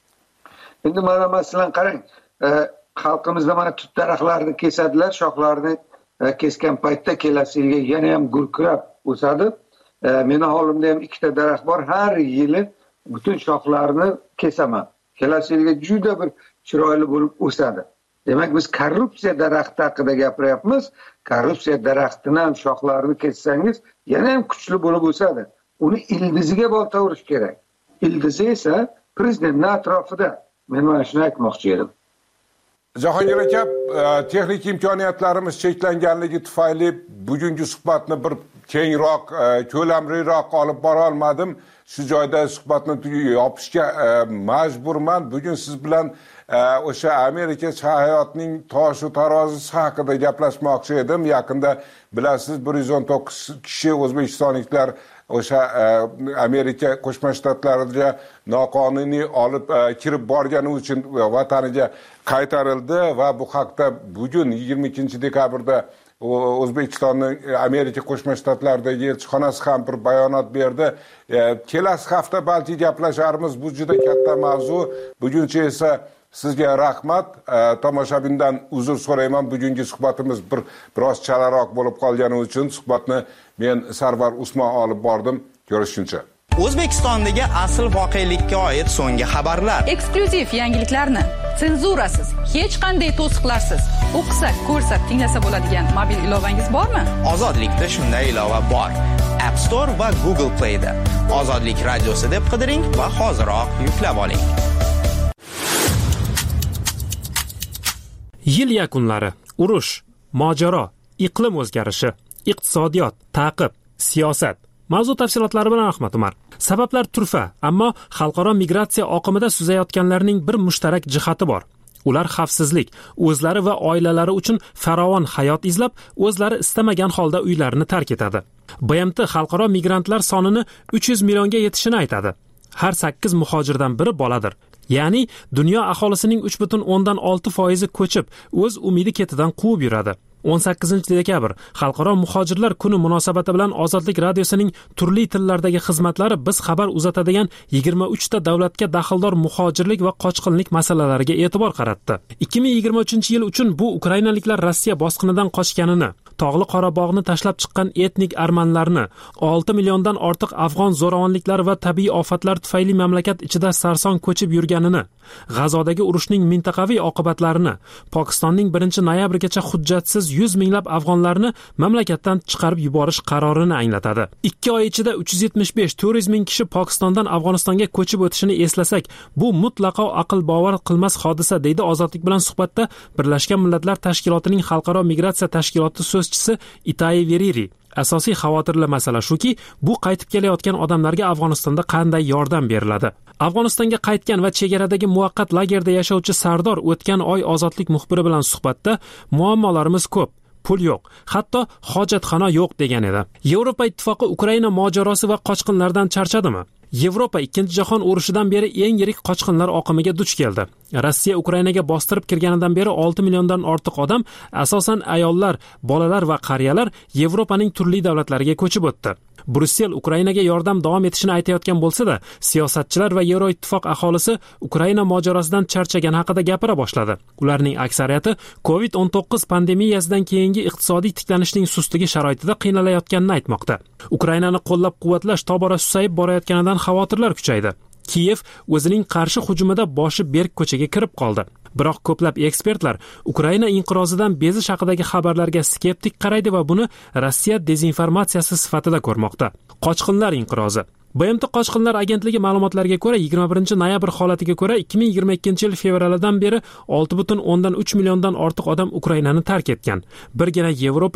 Speaker 15: Endi mana masalan qarang, xalqimizda mana tut daraxtlarini kesadilar, shoxlarini kesgan paytda kelasi yilga yana ham gurkirab o'sadi. Meni holimda ham 2 ta daraxt bor, har yili butun shoxlarini kesaman. Kelasi yilga juda bir chiroyli bo'lib o'sadi. Demak, biz korrupsiya daraxti haqida gapiryapmiz. Korrupsiya daraxtini ham shoxlarini kessangiz, yana ham kuchli bo'lib o'sadi. Uni ildiziga bolta urish kerak. Ildizi esa prezidentning atrofida. Men mana shuni aytmoqchi edim.
Speaker 2: Jahongir aka, texnik imkoniyatlarimiz cheklanganligi tufayli bugungi suhbatni bir kengroq, ko'lamliroq olib bora olmadim. Shu joyda suhbatni yopishga majburman. Bugun siz bilan o'sha Amerika hayotining toshu tarozisi haqida gaplashmoqchi edim. Yaqinda bilasiz 119 kishi o'zbekistonliklar o'sha Amerika Qo'shma Shtatlariga noqonuniy olib kirib borgani uchun vataniga qaytarildi va bu haqda bugun 22-dekabrda O'zbekistonning Amerika Qo'shma Shtatlaridagi elchixonasi ham bir bayonot berdi. Kelasi hafta balki gaplasharmiz. Bu juda katta mavzu. Buguncha esa sizga rahmat. Tomoshabindan uzr so'rayman. Bugungi suhbatimiz biroz chalaroq bo'lib qolgani uchun suhbatni men Sarvar Usmon olib bordim. Ko'rishguncha.
Speaker 14: O'zbekistondagi asl voqelikka oid so'nggi xabarlar,
Speaker 3: eksklyuziv yangiliklarni senzurasiz, hech qanday to'siqlarsiz o'qisak, ko'rsak, tinglasa bo'ladigan mobil ilovangiz bormi?
Speaker 14: Ozodlikda shunday ilova bor. App Store va Google Play da Ozodlik radiosi deb qidiring va hoziroq yuklab oling.
Speaker 9: Yil yakunlari, urush, mojaro, iqlim o'zgarishi, iqtisodiyot, ta'qib, siyosat. Mavzu tafsilotlari bilan Ahmad Umar. Sabablar turfa, ammo xalqaro migratsiya oqimida suzayotganlarning bir mushtarak jihati bor. Ular xavfsizlik, o'zlari va oilalari uchun farovon hayot izlab, o'zlari istamagan holda uylarini tark etadi. BMT xalqaro migrantlar sonini 300 millionga yetishini aytadi. Har 8 muhojirdan biri boladir. Ya'ni dunyo aholisining 3.6% ko'chib, o'z umidi ketidan quvib yuradi. 18-dekabr Xalqaro muhojirlar kuni munosabati bilan Ozodlik radiosining turli tillardagi xizmatlari biz xabar uzatadigan 23 ta davlatga daxldor muhojirlik va qochqinlik masalalariga e'tibor qaratdi. 2023-yil uchun bu ukrainaliklar Rossiya bosqinidan qochganini, Tog'li Qorabog'ni tashlab chiqqan etnik armanlarni, 6 milliondan ortiq afg'on zo'ravonliklari va tabiiy ofatlar tufayli mamlakat ichida sarson ko'chib yurganini, G'azodagi urushning mintaqaviy oqibatlarini, Pokistonning 1-noyabrgacha hujjatsiz 100 minglab afg'onlarni mamlakatdan chiqarib yuborish qarorini anglatadi. 2 oy ichida 375-400 ming kishi Pokistondan Afg'onistonga ko'chib o'tishini eslasak, bu mutlaqo aql bovar qilmas hodisa, deydi Ozodlik bilan suhbatda Birlashgan Millatlar Tashkilotining xalqaro migratsiya tashkiloti so'zchisi Itayi Veriri. Asosiy xavotirli masala shuki, bu qaytib kelayotgan odamlarga Afg'onistonda qanday yordam beriladi? Afg'onistonga qaytgan va chegaradagi muvaqqat lagerda yashovchi Sardor o'tgan oy Ozodlik muxbiri bilan suhbatda muammolarimiz ko'p. Pul yo'q, hatto hojatxona yo'q degan edi. Yevropa ittifoqi Ukraina mojarosi va qochqinlardan charchadimi? Yevropa 2-jahon urushidan beri eng yirik qochqinlar oqimiga duch keldi. Rossiya Ukrainaga bostirib kirganidan beri 6 milliondan ortiq odam, asosan ayollar, bolalar va qariyalar Yevropaning turli davlatlariga ko'chib o'tdi. Brussel Ukrainaga yordam davom etishini aytayotgan bo'lsa-da, siyosatchilar va Yevroittifoq aholisi Ukraina mojarosidan charchagan haqida gapira boshladi. Ularning aksariyati COVID-19 pandemiyasidan keyingi iqtisodiy tiklanishning sustligi sharoitida qiynalayotganini aytmoqda. Ukrainani qo'llab-quvvatlash tobora susayib borayotganidan xavotirlar kuchaydi. Kiyev o'zining qarshi hujumida boshi berk ko'chaga kirib qoldi. Biroq ko'plab ekspertlar Ukraina inqirozidan bezish haqidagi xabarlarga skeptik qaraydi va buni Rossiya dezinformatsiyasi sifatida ko'rmoqda. Qochqinlar inqirozi. BMT Qochqinlar agentligi ma'lumotlariga ko'ra 21-noyabr holatiga ko'ra 2022-yil fevralidan beri 6.3 milliondan ortiq odam Ukrainani tark etgan. Birgina Yevropa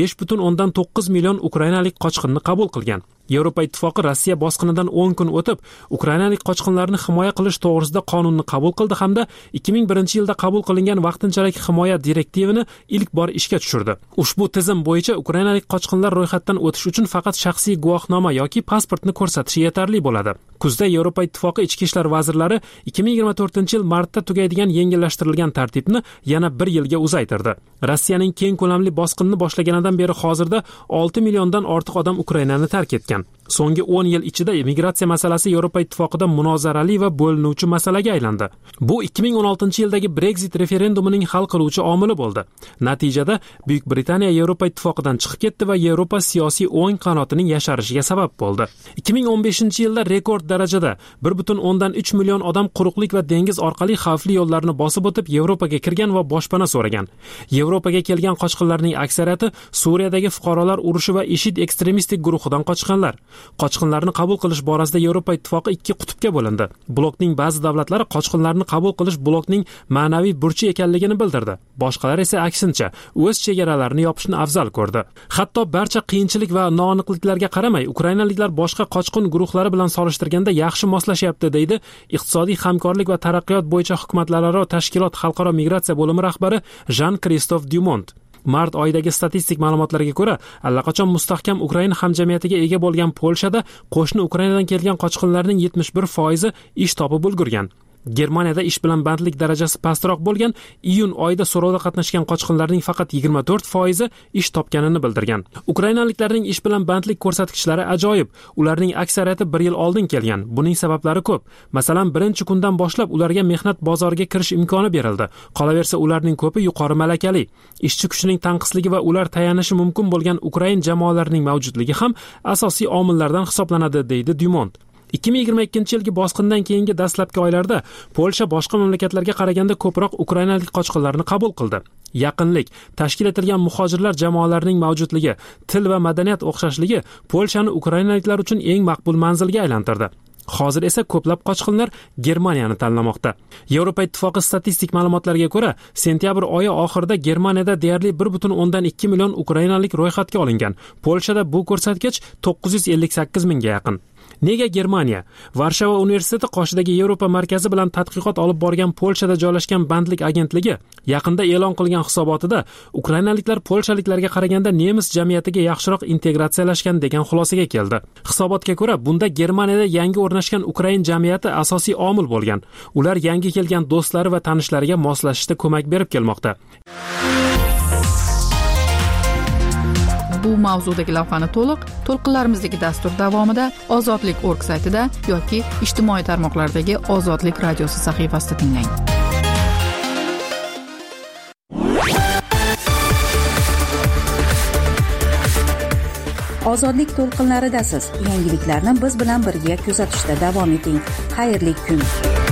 Speaker 9: 5.9 million ukrainalik qochqinni qabul qilgan. Yevropa ittifoqi Rossiya bosqinidan 10 kun o'tib, ukrainalik qochqinlarni himoya qilish to'g'risida qonunni qabul qildi hamda 2001-yilda qabul qilingan vaqtinchalik himoya direktivini ilk bor ishga tushirdi. Ushbu tizim bo'yicha ukrainalik qochqinlar ro'yxatdan o'tish uchun faqat shaxsiy guvohnoma yoki pasportni ko'rsatish yetarli bo'ladi. Kuzda Yevropa ittifoqi ichki ishlar vazirlari 2024-yil martda tugaydigan yengillashtirilgan tartibni yana 1 yilga uzaytirdi. Rossiyaning keng ko'lamli bosqinni boshlaganidan beri hozirda 6 milliondan ortiq odam Ukrainani tark etgan. So'nggi 10 yil ichida migratsiya masalasi Yevropa ittifoqida munozarali va bo'linuvchi masalaga aylandi. Bu 2016-yildagi Brexit referendumining hal qiluvchi omili bo'ldi. Natijada Buyuk Britaniya Yevropa ittifoqidan chiqib ketdi va Yevropa siyosiy o'ng qanotining yasharishiga sabab bo'ldi. 2015-yilda rekord darajada 1.3 million odam quruqlik va dengiz orqali xavfli yo'llarni bosib o'tib Yevropaga kirgan va boshpana so'ragan. Yevropaga kelgan qochqinlarning aksariyati Suriyadagi fuqarolar urushi va IShID ekstremistik guruhidan qochqinlar. Qochqinlarni qabul qilish borasida Yevropa ittifoqi 2 qutbga bo'lindi. Blokning ba'zi davlatlari qochqinlarni qabul qilish blokning ma'naviy burchi ekanligini bildirdi. Boshqalar esa aksincha, o'z chegaralarini yopishni afzal ko'rdi. Hatto barcha qiyinchilik va noaniqliklarga qaramay, ukrainaliklar boshqa qochqin guruhlari bilan solishtirganda yaxshi moslashyapti, deydi Iqtisodiy hamkorlik va taraqqiyot bo'yicha hukumatlararo tashkilot xalqaro migratsiya bo'limi rahbari Jean-Christophe Dumont. Mart oyidagi statistik ma'lumotlarga ko'ra, allaqachon mustahkam Ukraina hamjamiyatiga ega bo'lgan Polshada qo'shni Ukrainadan kelgan qochqinlarning 71% ish topib ulgurgan. Germaniyada ish bilan bandlik darajasi pastroq bo'lgan, iyun oyida so'rovda qatnashgan qochqinlarning faqat 24% ish topganini bildirgan. Ukrainaliklarning ish bilan bandlik ko'rsatkichlari ajoyib. Ularning aksariyati 1 yil oldin kelgan. Buning sabablari ko'p. Masalan, birinchi kundan boshlab ularga mehnat bozoriga kirish imkoni berildi. Qolaversa, ularning ko'pi yuqori malakali. Ishchi kuchining tanqisligi va ular tayanishi mumkin bo'lgan Ukrain jamoalarining mavjudligi ham asosiy omillardan hisoblanadi, deydi Dumont. 2022-yilgi bosqindan keyingi dastlabki oylarda Polsha boshqa mamlakatlarga qaraganda ko'proq ukrainalik qochqinlarni qabul qildi. Yaqinlik, tashkil etilgan muhojirlar jamoalarining mavjudligi, til va madaniyat o'xshashligi Polshani ukrainaliklar uchun eng maqbul manzilga aylantirdi. Hozir esa ko'plab qochqinlar Germaniyani tanlamoqda. Yevropa ittifoqi statistik ma'lumotlariga ko'ra, sentyabr oyi oxirida Germaniyada deyarli 1.2 million ukrainalik ro'yxatga olingan. Polshada bu ko'rsatkich 958 mingga yaqin. Nega Germaniya Varshava universiteti qoshidagi Yevropa markazi bilan tadqiqot olib borgan Polshada joylashgan bandlik agentligi yaqinda e'lon qilgan hisobotida ukrainaliklar polshaliklarga qaraganda nemis jamiyatiga yaxshiroq integratsiyalashgan degan xulosaga keldi. Hisobotga ko'ra, bunda Germaniyada yangi o'rnashgan ukrain jamiyati asosiy omil bo'lgan. Ular yangi kelgan do'stlari va tanishlariga moslashishda ko'mak berib kelmoqda. Bu mavzudagi lavhani to'lqinlarimizdagi dastur davomida ozodlik.org saytida yoki ijtimoiy tarmoqlardagi Ozodlik radiosi sahifasida tinglang.
Speaker 1: Ozodlik to'lqinlaridasiz. Yangiliklarni biz bilan birga kuzatishda davom eting. Xayrli kun.